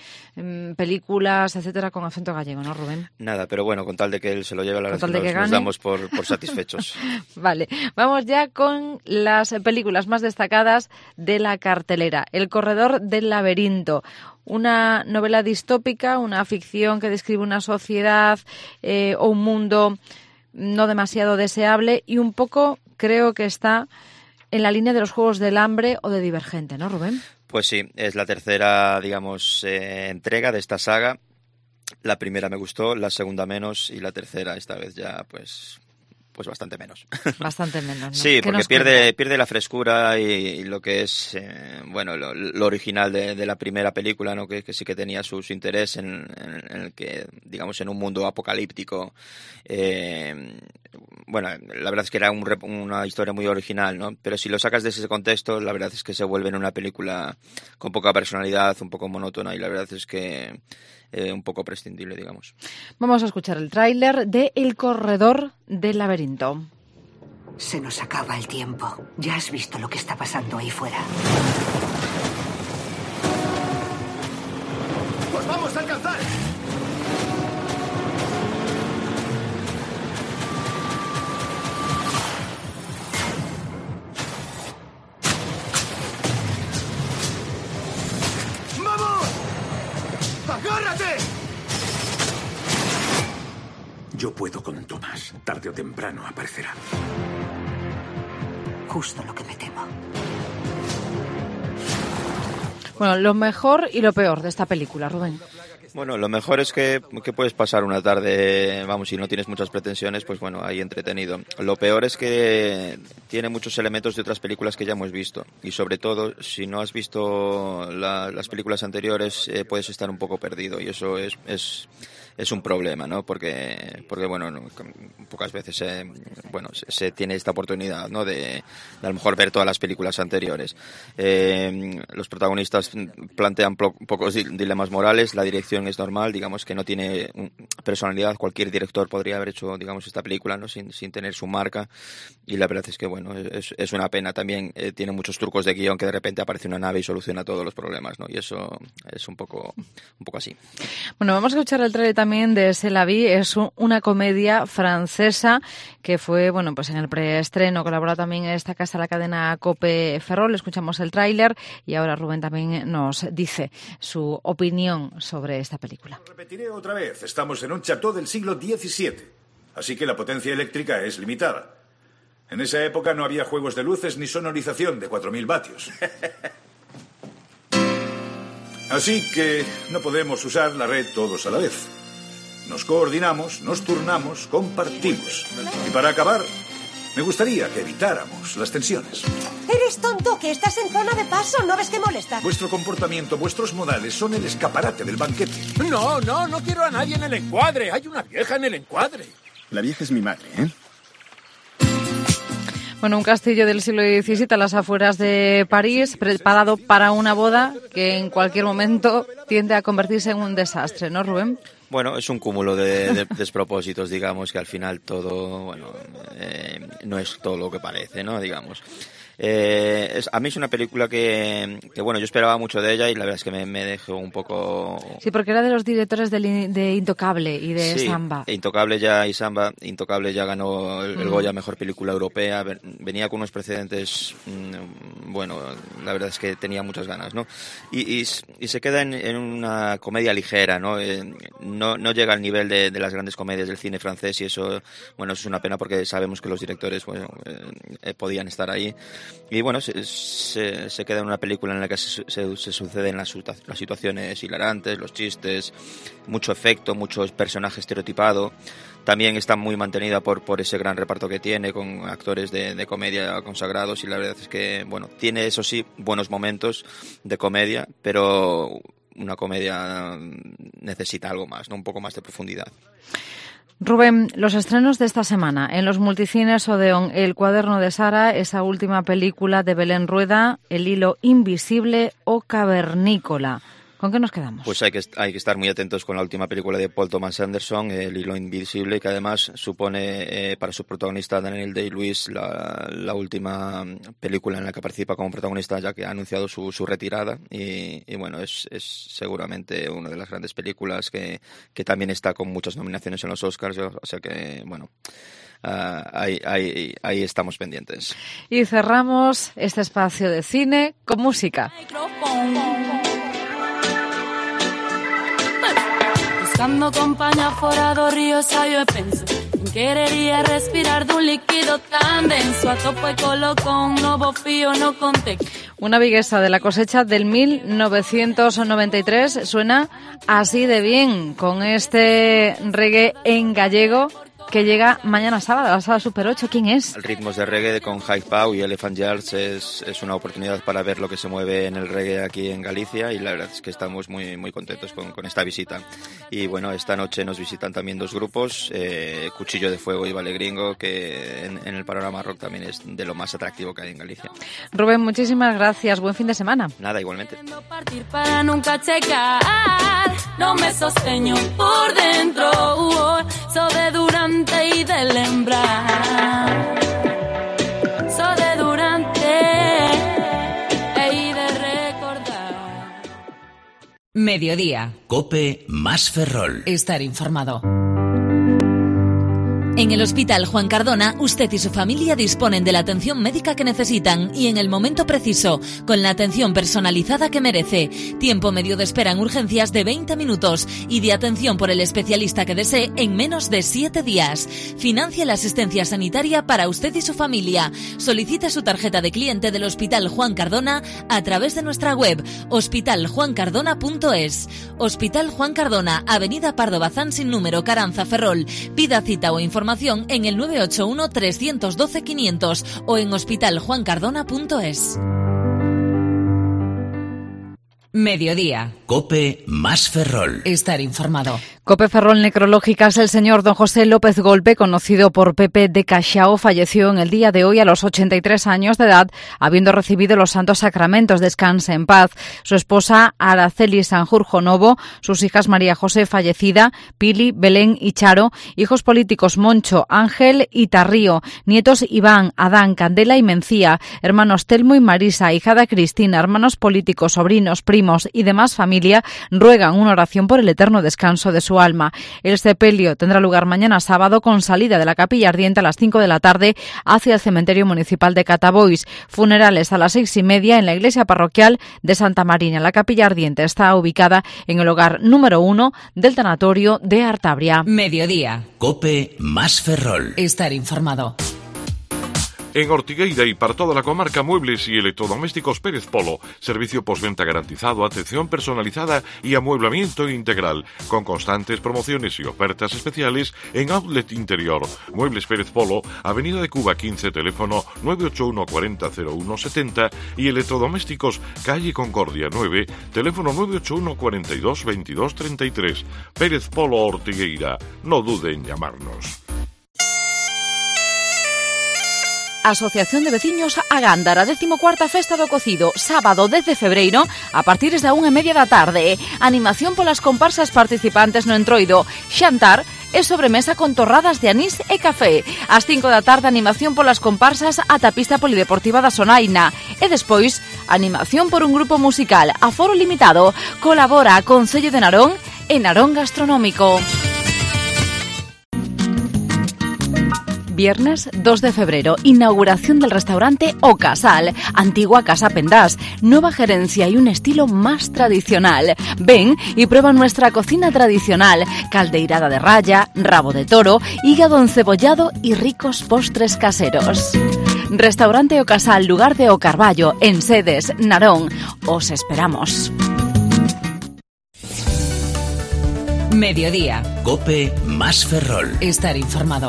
películas, etcétera, con acento gallego, ¿no, Rubén? Nada, pero bueno, con tal de que él se lo lleve, la verdad nos damos por satisfechos. Vale, vamos ya con las películas más destacadas de la cartelera. El corredor del laberinto. Una novela distópica, una ficción que describe una sociedad o un mundo no demasiado deseable, y un poco creo que está en la línea de los Juegos del Hambre o de Divergente, ¿no, Rubén? Pues sí, es la tercera, digamos, entrega de esta saga. La primera me gustó, la segunda menos, y la tercera esta vez ya pues bastante menos. Bastante menos, ¿no? Sí, porque pierde la frescura y lo que es, bueno, lo original de la primera película, ¿no? Que sí que tenía su interés en el que, digamos, en un mundo apocalíptico. Bueno, la verdad es que era una historia muy original, ¿no? Pero si lo sacas de ese contexto, la verdad es que se vuelve en una película con poca personalidad, un poco monótona, y la verdad es que un poco prescindible, digamos. Vamos a escuchar el tráiler de El corredor del laberinto. Se nos acaba el tiempo. Ya has visto lo que está pasando ahí fuera. ¡Os vamos a alcanzar! ¡Agárrate! Yo puedo con Tomás. Tarde o temprano aparecerá. Justo lo que me temo. Bueno, lo mejor y lo peor de esta película, Rubén. Bueno, lo mejor es que puedes pasar una tarde, vamos, si no tienes muchas pretensiones, pues bueno, ahí entretenido. Lo peor es que tiene muchos elementos de otras películas que ya hemos visto, y sobre todo, si no has visto las películas anteriores, puedes estar un poco perdido, y eso es un problema, ¿no? Porque bueno, pocas veces se tiene esta oportunidad, ¿no? De a lo mejor ver todas las películas anteriores. Los protagonistas plantean pocos dilemas morales, la dirección es normal, digamos que no tiene personalidad. Cualquier director podría haber hecho, digamos, esta película, ¿no? Sin tener su marca, y la verdad es que bueno, es una pena. También tiene muchos trucos de guión, que de repente aparece una nave y soluciona todos los problemas, ¿no? Y eso es un poco así. Bueno, vamos a escuchar el trailer también también de C'est la vie, es una comedia francesa que fue, bueno, pues en el preestreno, colaboró también en esta casa la cadena COPE Ferrol, escuchamos el tráiler y ahora Rubén también nos dice su opinión sobre esta película. Repetiré otra vez, estamos en un chateau del siglo XVII, así que la potencia eléctrica es limitada. En esa época no había juegos de luces ni sonorización de 4.000 vatios. Así que no podemos usar la red todos a la vez. Nos coordinamos, nos turnamos, compartimos. Y para acabar, me gustaría que evitáramos las tensiones. Eres tonto, que estás en zona de paso, ¿no ves que molesta? Vuestro comportamiento, vuestros modales son el escaparate del banquete. No quiero a nadie en el encuadre. Hay una vieja en el encuadre. La vieja es mi madre, ¿eh? Bueno, un castillo del siglo XVII a las afueras de París, preparado para una boda que en cualquier momento tiende a convertirse en un desastre, ¿no, Rubén? Bueno, es un cúmulo de despropósitos, digamos, que al final todo, bueno, no es todo lo que parece, ¿no? Digamos. A mí es una película que bueno, yo esperaba mucho de ella y la verdad es que me dejó un poco... Sí, porque era de los directores de Intocable y de Samba. Intocable ya ganó el Goya Mejor Película Europea, venía con unos precedentes, bueno, la verdad es que tenía muchas ganas, ¿no? Y se queda en una comedia ligera, ¿no? No llega al nivel de las grandes comedias del cine francés y eso, bueno, es una pena porque sabemos que los directores, bueno, podían estar ahí. Y bueno, se queda en una película en la que se suceden las situaciones hilarantes, los chistes, mucho efecto, mucho personaje estereotipado. También está muy mantenida por ese gran reparto que tiene, con actores de comedia consagrados, y la verdad es que, bueno, tiene eso sí, buenos momentos de comedia, pero una comedia necesita algo más, ¿no? Un poco más de profundidad. Rubén, los estrenos de esta semana en los multicines Odeón, El cuaderno de Sara, esa última película de Belén Rueda, El hilo invisible o Cavernícola. ¿Con qué nos quedamos? Pues hay que estar muy atentos con la última película de Paul Thomas Anderson, El hilo invisible, que además supone para su protagonista Daniel Day-Lewis la última película en la que participa como protagonista, ya que ha anunciado su retirada y bueno, es seguramente una de las grandes películas que también está con muchas nominaciones en los Oscars, o sea que bueno, ahí estamos pendientes. Y cerramos este espacio de cine con música. Buscando compañía fora do río xa yo penso en querería respirar dun líquido tan denso a topo e coloco un novo fío no contexto. Una viguesa de la cosecha del 1993 suena así de bien con este reggae en gallego que llega mañana sábado a la Sala Super 8. ¿Quién es? Ritmos de reggae con Hype Pau y Elephant Yards es una oportunidad para ver lo que se mueve en el reggae aquí en Galicia y la verdad es que estamos muy, muy contentos con esta visita. Y bueno, esta noche nos visitan también dos grupos, Cuchillo de Fuego y Vale Gringo, que en el panorama rock también es de lo más atractivo que hay en Galicia. Rubén, muchísimas gracias. Buen fin de semana. Nada, igualmente. Partir para nunca checar, no me sosteño por dentro, so de Durante y de lembrar, so de Durante y de recordar. Mediodía. COPE más Ferrol. Estar informado. En el Hospital Juan Cardona, usted y su familia disponen de la atención médica que necesitan y en el momento preciso, con la atención personalizada que merece. Tiempo medio de espera en urgencias de 20 minutos y de atención por el especialista que desee en menos de 7 días. Financia la asistencia sanitaria para usted y su familia. Solicite su tarjeta de cliente del Hospital Juan Cardona a través de nuestra web hospitaljuancardona.es. Hospital Juan Cardona, Avenida Pardo Bazán sin número, Caranza, Ferrol. Pida cita o información en el 981 312 500 o en hospitaljuancardona.es. Mediodía. COPE más Ferrol. Estar informado. COPE Ferrol Necrológicas. El señor don José López Golpe, conocido por Pepe de Caixao, falleció en el día de hoy a los 83 años de edad, habiendo recibido los santos sacramentos. Descanse en paz. Su esposa Araceli Sanjurjo Novo, sus hijas María José, fallecida, Pili, Belén y Charo, hijos políticos Moncho, Ángel y Tarrío, nietos Iván, Adán, Candela y Mencía, hermanos Telmo y Marisa, hijada Cristina, hermanos políticos, sobrinos, primos, primos y demás familia ruegan una oración por el eterno descanso de su alma. El sepelio tendrá lugar mañana sábado con salida de la capilla ardiente a las 5 de la tarde hacia el cementerio municipal de Catabois. Funerales a las 6:30 en la iglesia parroquial de Santa Marina. La capilla ardiente está ubicada en el hogar número 1 del tanatorio de Artabria. Mediodía. COPE más Ferrol. Estar informado. En Ortigueira y para toda la comarca, muebles y electrodomésticos Pérez Polo. Servicio postventa garantizado, atención personalizada y amueblamiento integral. Con constantes promociones y ofertas especiales en Outlet Interior. Muebles Pérez Polo, Avenida de Cuba 15, teléfono 981 40 01 70 y electrodomésticos Calle Concordia 9, teléfono 981 42 22 33. Pérez Polo Ortigueira. No dude en llamarnos. Asociación de Veciños a Gándara, 14ª Festa do Cocido, sábado 10 de febreiro, a partir da 1:30 da tarde. Animación polas comparsas participantes no entroido, xantar e sobremesa con torradas de anís e café. Ás 5 da tarde, animación polas comparsas ata a pista polideportiva da Sonaina. E despois, animación por un grupo musical, aforo limitado. Colabora a Concello de Narón e Narón Gastronómico. Viernes 2 de febrero, inauguración del restaurante O Casal, antigua Casa Pendás, nueva gerencia y un estilo más tradicional. Ven y prueba nuestra cocina tradicional, caldeirada de raya, rabo de toro, hígado encebollado y ricos postres caseros. Restaurante O Casal, lugar de O Carballo, en Sedes, Narón. Os esperamos. Mediodía. COPE más Ferrol. Estar informado.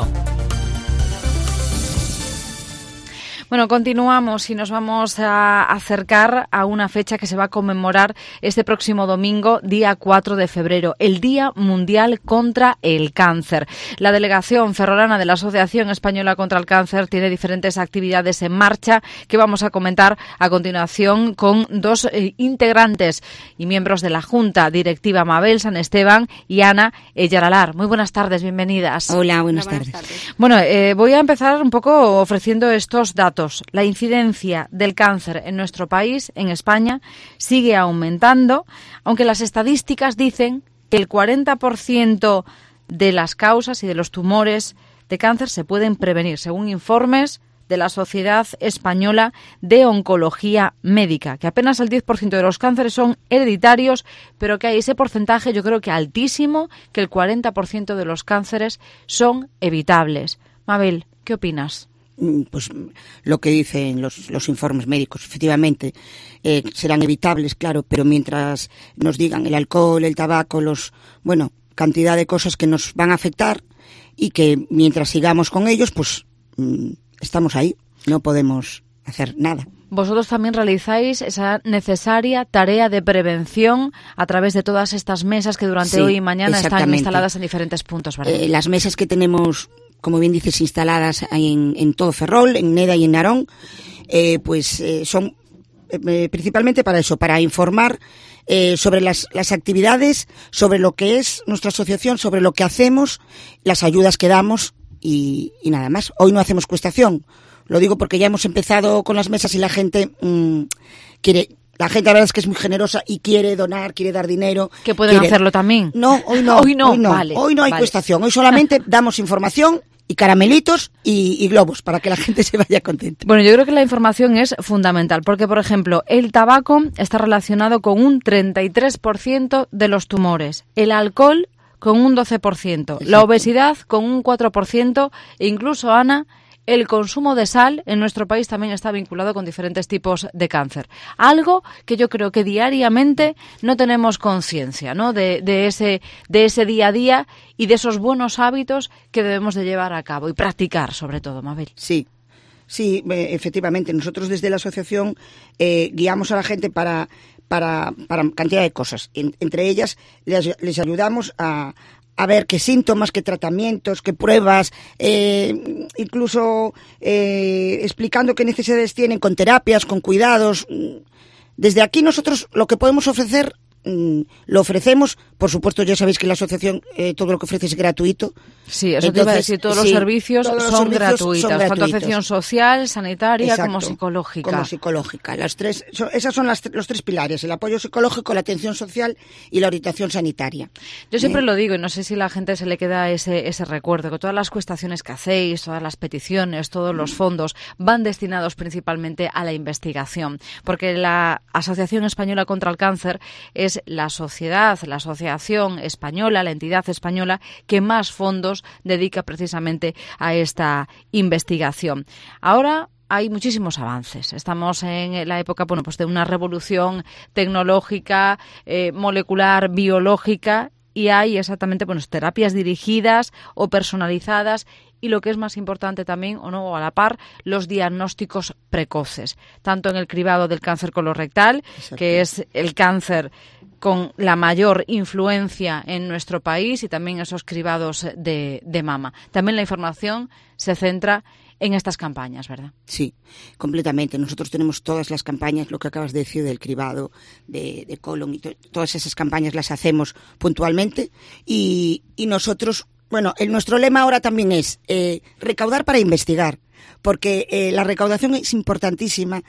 Bueno, continuamos y nos vamos a acercar a una fecha que se va a conmemorar este próximo domingo, día 4 de febrero, el Día Mundial contra el Cáncer. La delegación ferrolana de la Asociación Española contra el Cáncer tiene diferentes actividades en marcha que vamos a comentar a continuación con dos integrantes y miembros de la Junta Directiva, Mabel San Esteban y Ana Eyaralar. Muy buenas tardes, bienvenidas. Hola, buenas tardes. Bueno, voy a empezar un poco ofreciendo estos datos. La incidencia del cáncer en nuestro país, en España, sigue aumentando, aunque las estadísticas dicen que el 40% de las causas y de los tumores de cáncer se pueden prevenir, según informes de la Sociedad Española de Oncología Médica, que apenas el 10% de los cánceres son hereditarios, pero que hay ese porcentaje, yo creo que altísimo, que el 40% de los cánceres son evitables. Mabel, ¿qué opinas? Pues lo que dicen los informes médicos, efectivamente, serán evitables, claro, pero mientras nos digan el alcohol, el tabaco, cantidad de cosas que nos van a afectar y que mientras sigamos con ellos, pues estamos ahí, no podemos hacer nada. Vosotros también realizáis esa necesaria tarea de prevención a través de todas estas mesas que durante hoy y mañana están instaladas en diferentes puntos, ¿verdad? Las mesas que tenemos, como bien dices, instaladas en todo Ferrol, en Neda y en Narón, son principalmente para eso, para informar sobre las actividades, sobre lo que es nuestra asociación, sobre lo que hacemos, las ayudas que damos y nada más. Hoy no hacemos cuestación. Lo digo porque ya hemos empezado con las mesas y la gente quiere. La gente, la verdad es que es muy generosa y quiere donar, quiere dar dinero. ¿Que pueden hacerlo también? No, hoy no. Hoy no hay cuestación. Hoy solamente damos información y caramelitos y globos para que la gente se vaya contenta. Bueno, yo creo que la información es fundamental porque, por ejemplo, el tabaco está relacionado con un 33% de los tumores, el alcohol con un 12%, la obesidad con un 4% e incluso, Ana, el consumo de sal en nuestro país también está vinculado con diferentes tipos de cáncer. Algo que yo creo que diariamente no tenemos conciencia, ¿no? De ese día a día y de esos buenos hábitos que debemos de llevar a cabo y practicar, sobre todo, Mabel. Sí, efectivamente. Nosotros desde la asociación guiamos a la gente para cantidad de cosas. Entre ellas les ayudamos a ver qué síntomas, qué tratamientos, qué pruebas, incluso explicando qué necesidades tienen con terapias, con cuidados. Desde aquí nosotros lo que podemos ofrecer lo ofrecemos. Por supuesto, ya sabéis que la asociación todo lo que ofrece es gratuito. Sí, eso te iba a decir, todos los servicios son gratuitos, tanto atención social, sanitaria, exacto, como psicológica. Como psicológica. Esas son los tres pilares: el apoyo psicológico, la atención social y la orientación sanitaria. Yo siempre lo digo, y no sé si a la gente se le queda ese recuerdo, que todas las cuestaciones que hacéis, todas las peticiones, todos los fondos van destinados principalmente a la investigación, porque la Asociación Española contra el Cáncer es la asociación española, la entidad española que más fondos dedica precisamente a esta investigación. Ahora hay muchísimos avances. Estamos en la época, bueno, pues de una revolución tecnológica, molecular, biológica, y hay exactamente, bueno, terapias dirigidas o personalizadas, y lo que es más importante también, o a la par, los diagnósticos precoces, tanto en el cribado del cáncer colorectal, que es el cáncer con la mayor influencia en nuestro país, y también esos cribados de mama. También la información se centra en estas campañas, ¿verdad? Sí, completamente. Nosotros tenemos todas las campañas, lo que acabas de decir del cribado, de colon, y todas esas campañas las hacemos puntualmente, y nosotros, bueno, nuestro lema ahora también es recaudar para investigar, porque la recaudación es importantísima,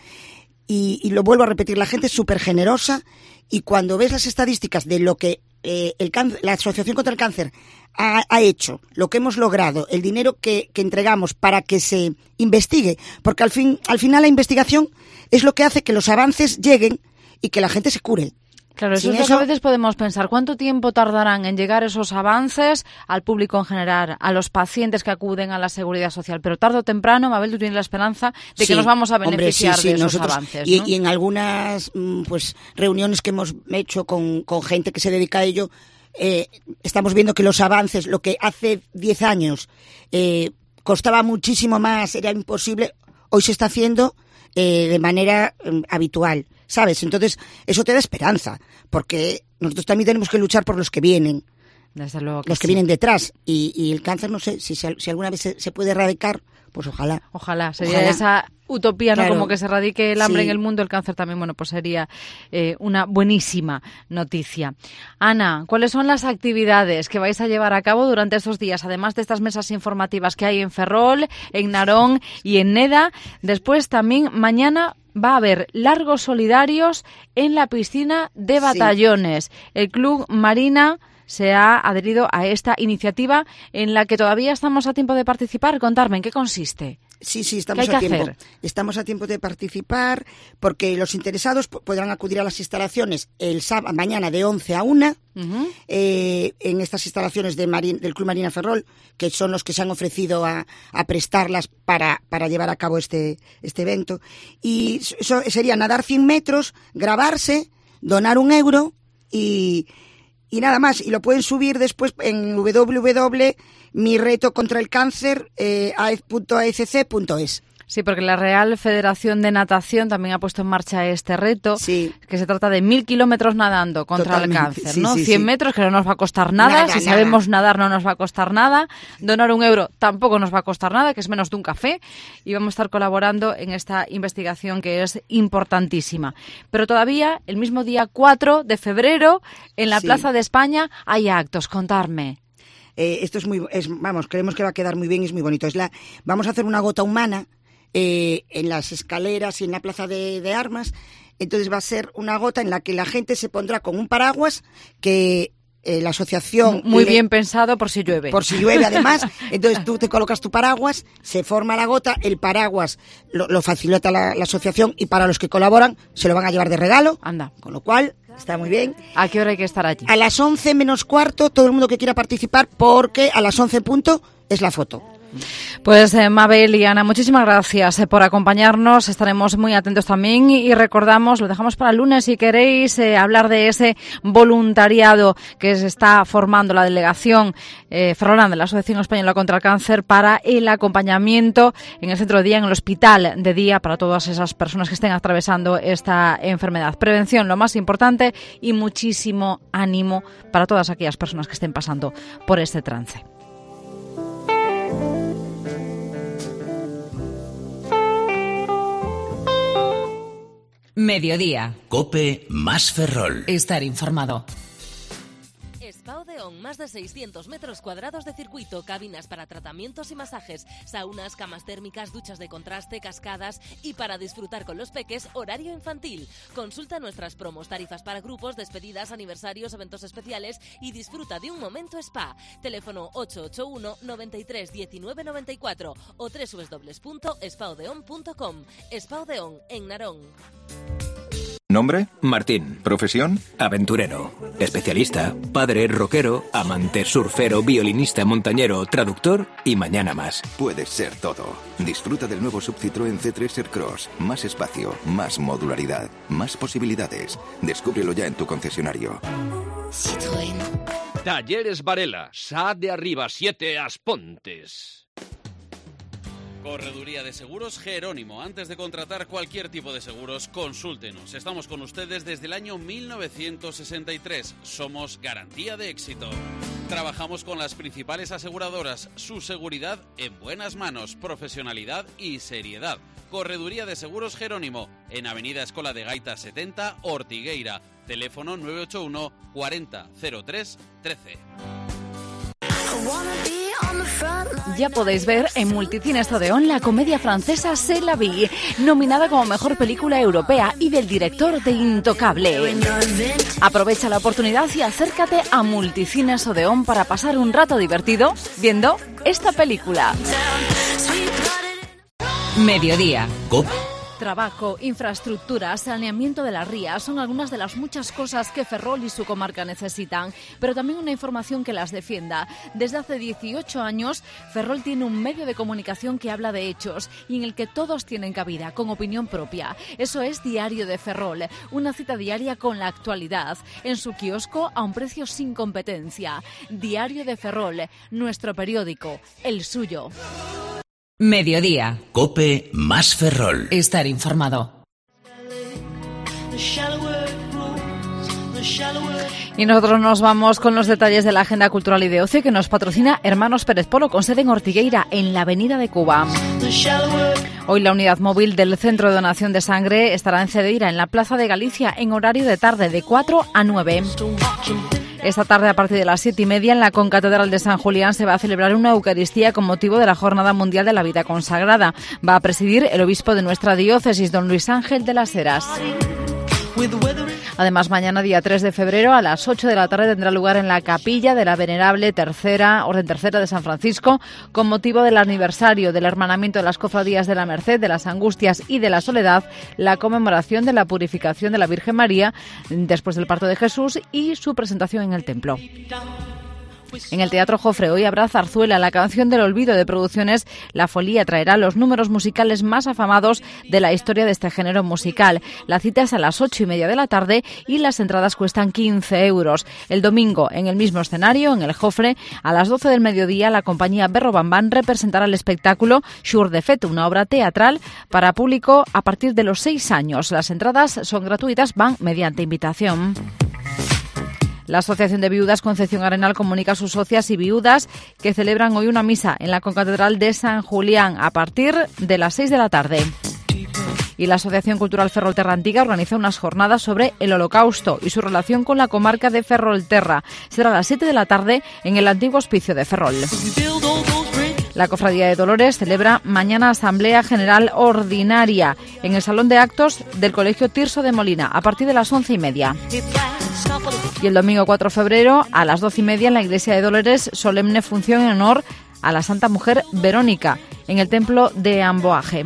y lo vuelvo a repetir, la gente es súper generosa, y cuando ves las estadísticas de lo que la Asociación contra el Cáncer ha hecho, lo que hemos logrado, el dinero que entregamos para que se investigue, porque al final la investigación es lo que hace que los avances lleguen y que la gente se cure. Claro, eso es lo que a veces podemos pensar. ¿Cuánto tiempo tardarán en llegar esos avances al público en general, a los pacientes que acuden a la Seguridad Social? Pero tarde o temprano, Mabel, tú tienes la esperanza de que nos vamos a beneficiar de esos avances, ¿no? Y en algunas reuniones que hemos hecho con gente que se dedica a ello, estamos viendo que los avances, lo que hace 10 años costaba muchísimo más, era imposible, hoy se está haciendo de manera habitual, ¿sabes? Entonces, eso te da esperanza, porque nosotros también tenemos que luchar por los que vienen, desde luego que los que vienen detrás, y el cáncer, no sé, si alguna vez se puede erradicar, pues ojalá. Ojalá, sería esa utopía, ¿no? Claro. Como que se erradique el hambre Sí. en el mundo, el cáncer también, bueno, pues sería una buenísima noticia. Ana, ¿cuáles son las actividades que vais a llevar a cabo durante estos días, además de estas mesas informativas que hay en Ferrol, en Narón y en Neda? Después también mañana va a haber largos solidarios en la piscina de Batallones. El Club Marina se ha adherido a esta iniciativa en la que todavía estamos a tiempo de participar. Contarme, ¿en qué consiste? Sí, estamos a tiempo. Estamos a tiempo de participar, porque los interesados podrán acudir a las instalaciones el sábado, mañana de 11 a 1, en estas instalaciones del Club Marina Ferrol, que son los que se han ofrecido a prestarlas para llevar a cabo este evento. Y eso sería nadar 100 metros, grabarse, donar €1 y nada más. Y lo pueden subir después en www.miretocontraelcáncer.aecc.es. Sí, porque la Real Federación de Natación también ha puesto en marcha este reto, que se trata de 1000 kilómetros nadando contra el cáncer, ¿no? 100 metros, que no nos va a costar nada. Si sabemos nadar no nos va a costar nada. Donar €1 tampoco nos va a costar nada, que es menos de un café. Y vamos a estar colaborando en esta investigación que es importantísima. Pero todavía, el mismo día 4 de febrero, en la Plaza de España, hay actos. Contarme. Esto creemos que va a quedar muy bien y es muy bonito. Vamos a hacer una gota humana en las escaleras y en la plaza de armas. Entonces va a ser una gota en la que la gente se pondrá con un paraguas que la asociación... Muy bien pensado por si llueve. Por si llueve, además. Entonces tú te colocas tu paraguas, se forma la gota, el paraguas lo facilita la asociación, y para los que colaboran se lo van a llevar de regalo. Anda. Con lo cual... Está muy bien. ¿A qué hora hay que estar allí? A las 11 menos cuarto, todo el mundo que quiera participar, porque a las 11 en punto es la foto. Pues Mabel y Ana, muchísimas gracias por acompañarnos. Estaremos muy atentos también y recordamos, lo dejamos para el lunes si queréis hablar de ese voluntariado que se está formando la delegación ferrolana de la Asociación Española contra el Cáncer para el acompañamiento en el centro de día, en el hospital de día, para todas esas personas que estén atravesando esta enfermedad. Prevención, lo más importante, y muchísimo ánimo para todas aquellas personas que estén pasando por este trance. Mediodía. COPE más Ferrol. Estar informado. Spa Odeón, más de 600 metros cuadrados de circuito, cabinas para tratamientos y masajes, saunas, camas térmicas, duchas de contraste, cascadas y para disfrutar con los peques, horario infantil. Consulta nuestras promos, tarifas para grupos, despedidas, aniversarios, eventos especiales y disfruta de un momento spa. Teléfono 881 93 19 94 o www.spaodeon.com. Spa Odeón, en Narón. Nombre: Martín. Profesión: aventurero. Especialista: padre, rockero, amante, surfero, violinista, montañero, traductor y mañana más. Puedes ser todo. Disfruta del nuevo Sub Citroën C3 Aircross. Más espacio, más modularidad, más posibilidades. Descúbrelo ya en tu concesionario. Citroën. Talleres Varela, Sa de Arriba 7 Aspontes. Correduría de Seguros Jerónimo. Antes de contratar cualquier tipo de seguros, consúltenos. Estamos con ustedes desde el año 1963. Somos garantía de éxito. Trabajamos con las principales aseguradoras. Su seguridad en buenas manos, profesionalidad y seriedad. Correduría de Seguros Jerónimo, en Avenida Escola de Gaita 70, Ortigueira. Teléfono 981 40 03 13. Ya podéis ver en Multicines Odeón la comedia francesa C'est la vie, nominada como mejor película europea y del director de Intocable. Aprovecha la oportunidad y acércate a Multicines Odeón para pasar un rato divertido viendo esta película. Mediodía. COPE. Trabajo, infraestructura, saneamiento de las rías son algunas de las muchas cosas que Ferrol y su comarca necesitan, pero también una información que las defienda. Desde hace 18 años, Ferrol tiene un medio de comunicación que habla de hechos y en el que todos tienen cabida, con opinión propia. Eso es Diario de Ferrol, una cita diaria con la actualidad, en su kiosco a un precio sin competencia. Diario de Ferrol, nuestro periódico, el suyo. Mediodía. COPE más Ferrol. Estar informado. Y nosotros nos vamos con los detalles de la agenda cultural y de ocio que nos patrocina Hermanos Pérez Polo, con sede en Ortigueira, en la Avenida de Cuba. Hoy la unidad móvil del Centro de Donación de Sangre estará en Cedeira, en la Plaza de Galicia, en horario de tarde de 4 a 9. Esta tarde, a partir de las 7:30, en la Concatedral de San Julián se va a celebrar una Eucaristía con motivo de la Jornada Mundial de la Vida Consagrada. Va a presidir el obispo de nuestra diócesis, don Luis Ángel de las Heras. Además, mañana, día 3 de febrero, a las 8 de la tarde, tendrá lugar en la capilla de la Venerable Orden Tercera de San Francisco, con motivo del aniversario del hermanamiento de las cofradías de la Merced, de las Angustias y de la Soledad, la conmemoración de la purificación de la Virgen María después del parto de Jesús y su presentación en el templo. En el Teatro Jofre hoy habrá zarzuela, la canción del olvido de Producciones La Folía traerá los números musicales más afamados de la historia de este género musical. La cita es a las 8:30 de la tarde y las entradas cuestan 15 euros. El domingo, en el mismo escenario, en el Jofre, a las 12 del mediodía, la compañía Berro Bambán representará el espectáculo Jour de Fête, una obra teatral para público a partir de los 6 años. Las entradas son gratuitas, van mediante invitación. La Asociación de Viudas Concepción Arenal comunica a sus socias y viudas que celebran hoy una misa en la Concatedral de San Julián a partir de las 6 de la tarde. Y la Asociación Cultural Ferrolterra Antigua organiza unas jornadas sobre el Holocausto y su relación con la comarca de Ferrolterra. Será a las 7 de la tarde en el antiguo hospicio de Ferrol. La Cofradía de Dolores celebra mañana Asamblea General Ordinaria en el Salón de Actos del Colegio Tirso de Molina a partir de las 11:30. Y el domingo 4 de febrero a las 12:30 en la Iglesia de Dolores, solemne función en honor a la Santa Mujer Verónica en el Templo de Amboaje.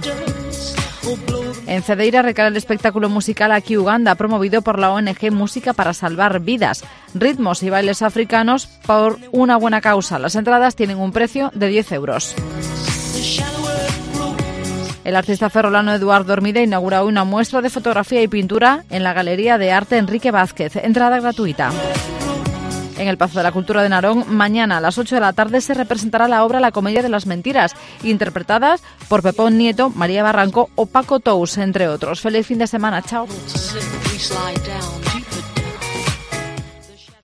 En Cedeira recala el espectáculo musical Aquí Uganda, promovido por la ONG Música para Salvar Vidas. Ritmos y bailes africanos por una buena causa. Las entradas tienen un precio de 10 euros. El artista ferrolano Eduardo Ormida inaugura hoy una muestra de fotografía y pintura en la Galería de Arte Enrique Vázquez. Entrada gratuita. En el Pazo de la Cultura de Narón, mañana a las 8 de la tarde se representará la obra La Comedia de las Mentiras, interpretadas por Pepón Nieto, María Barranco o Paco Tous, entre otros. Feliz fin de semana. Chao.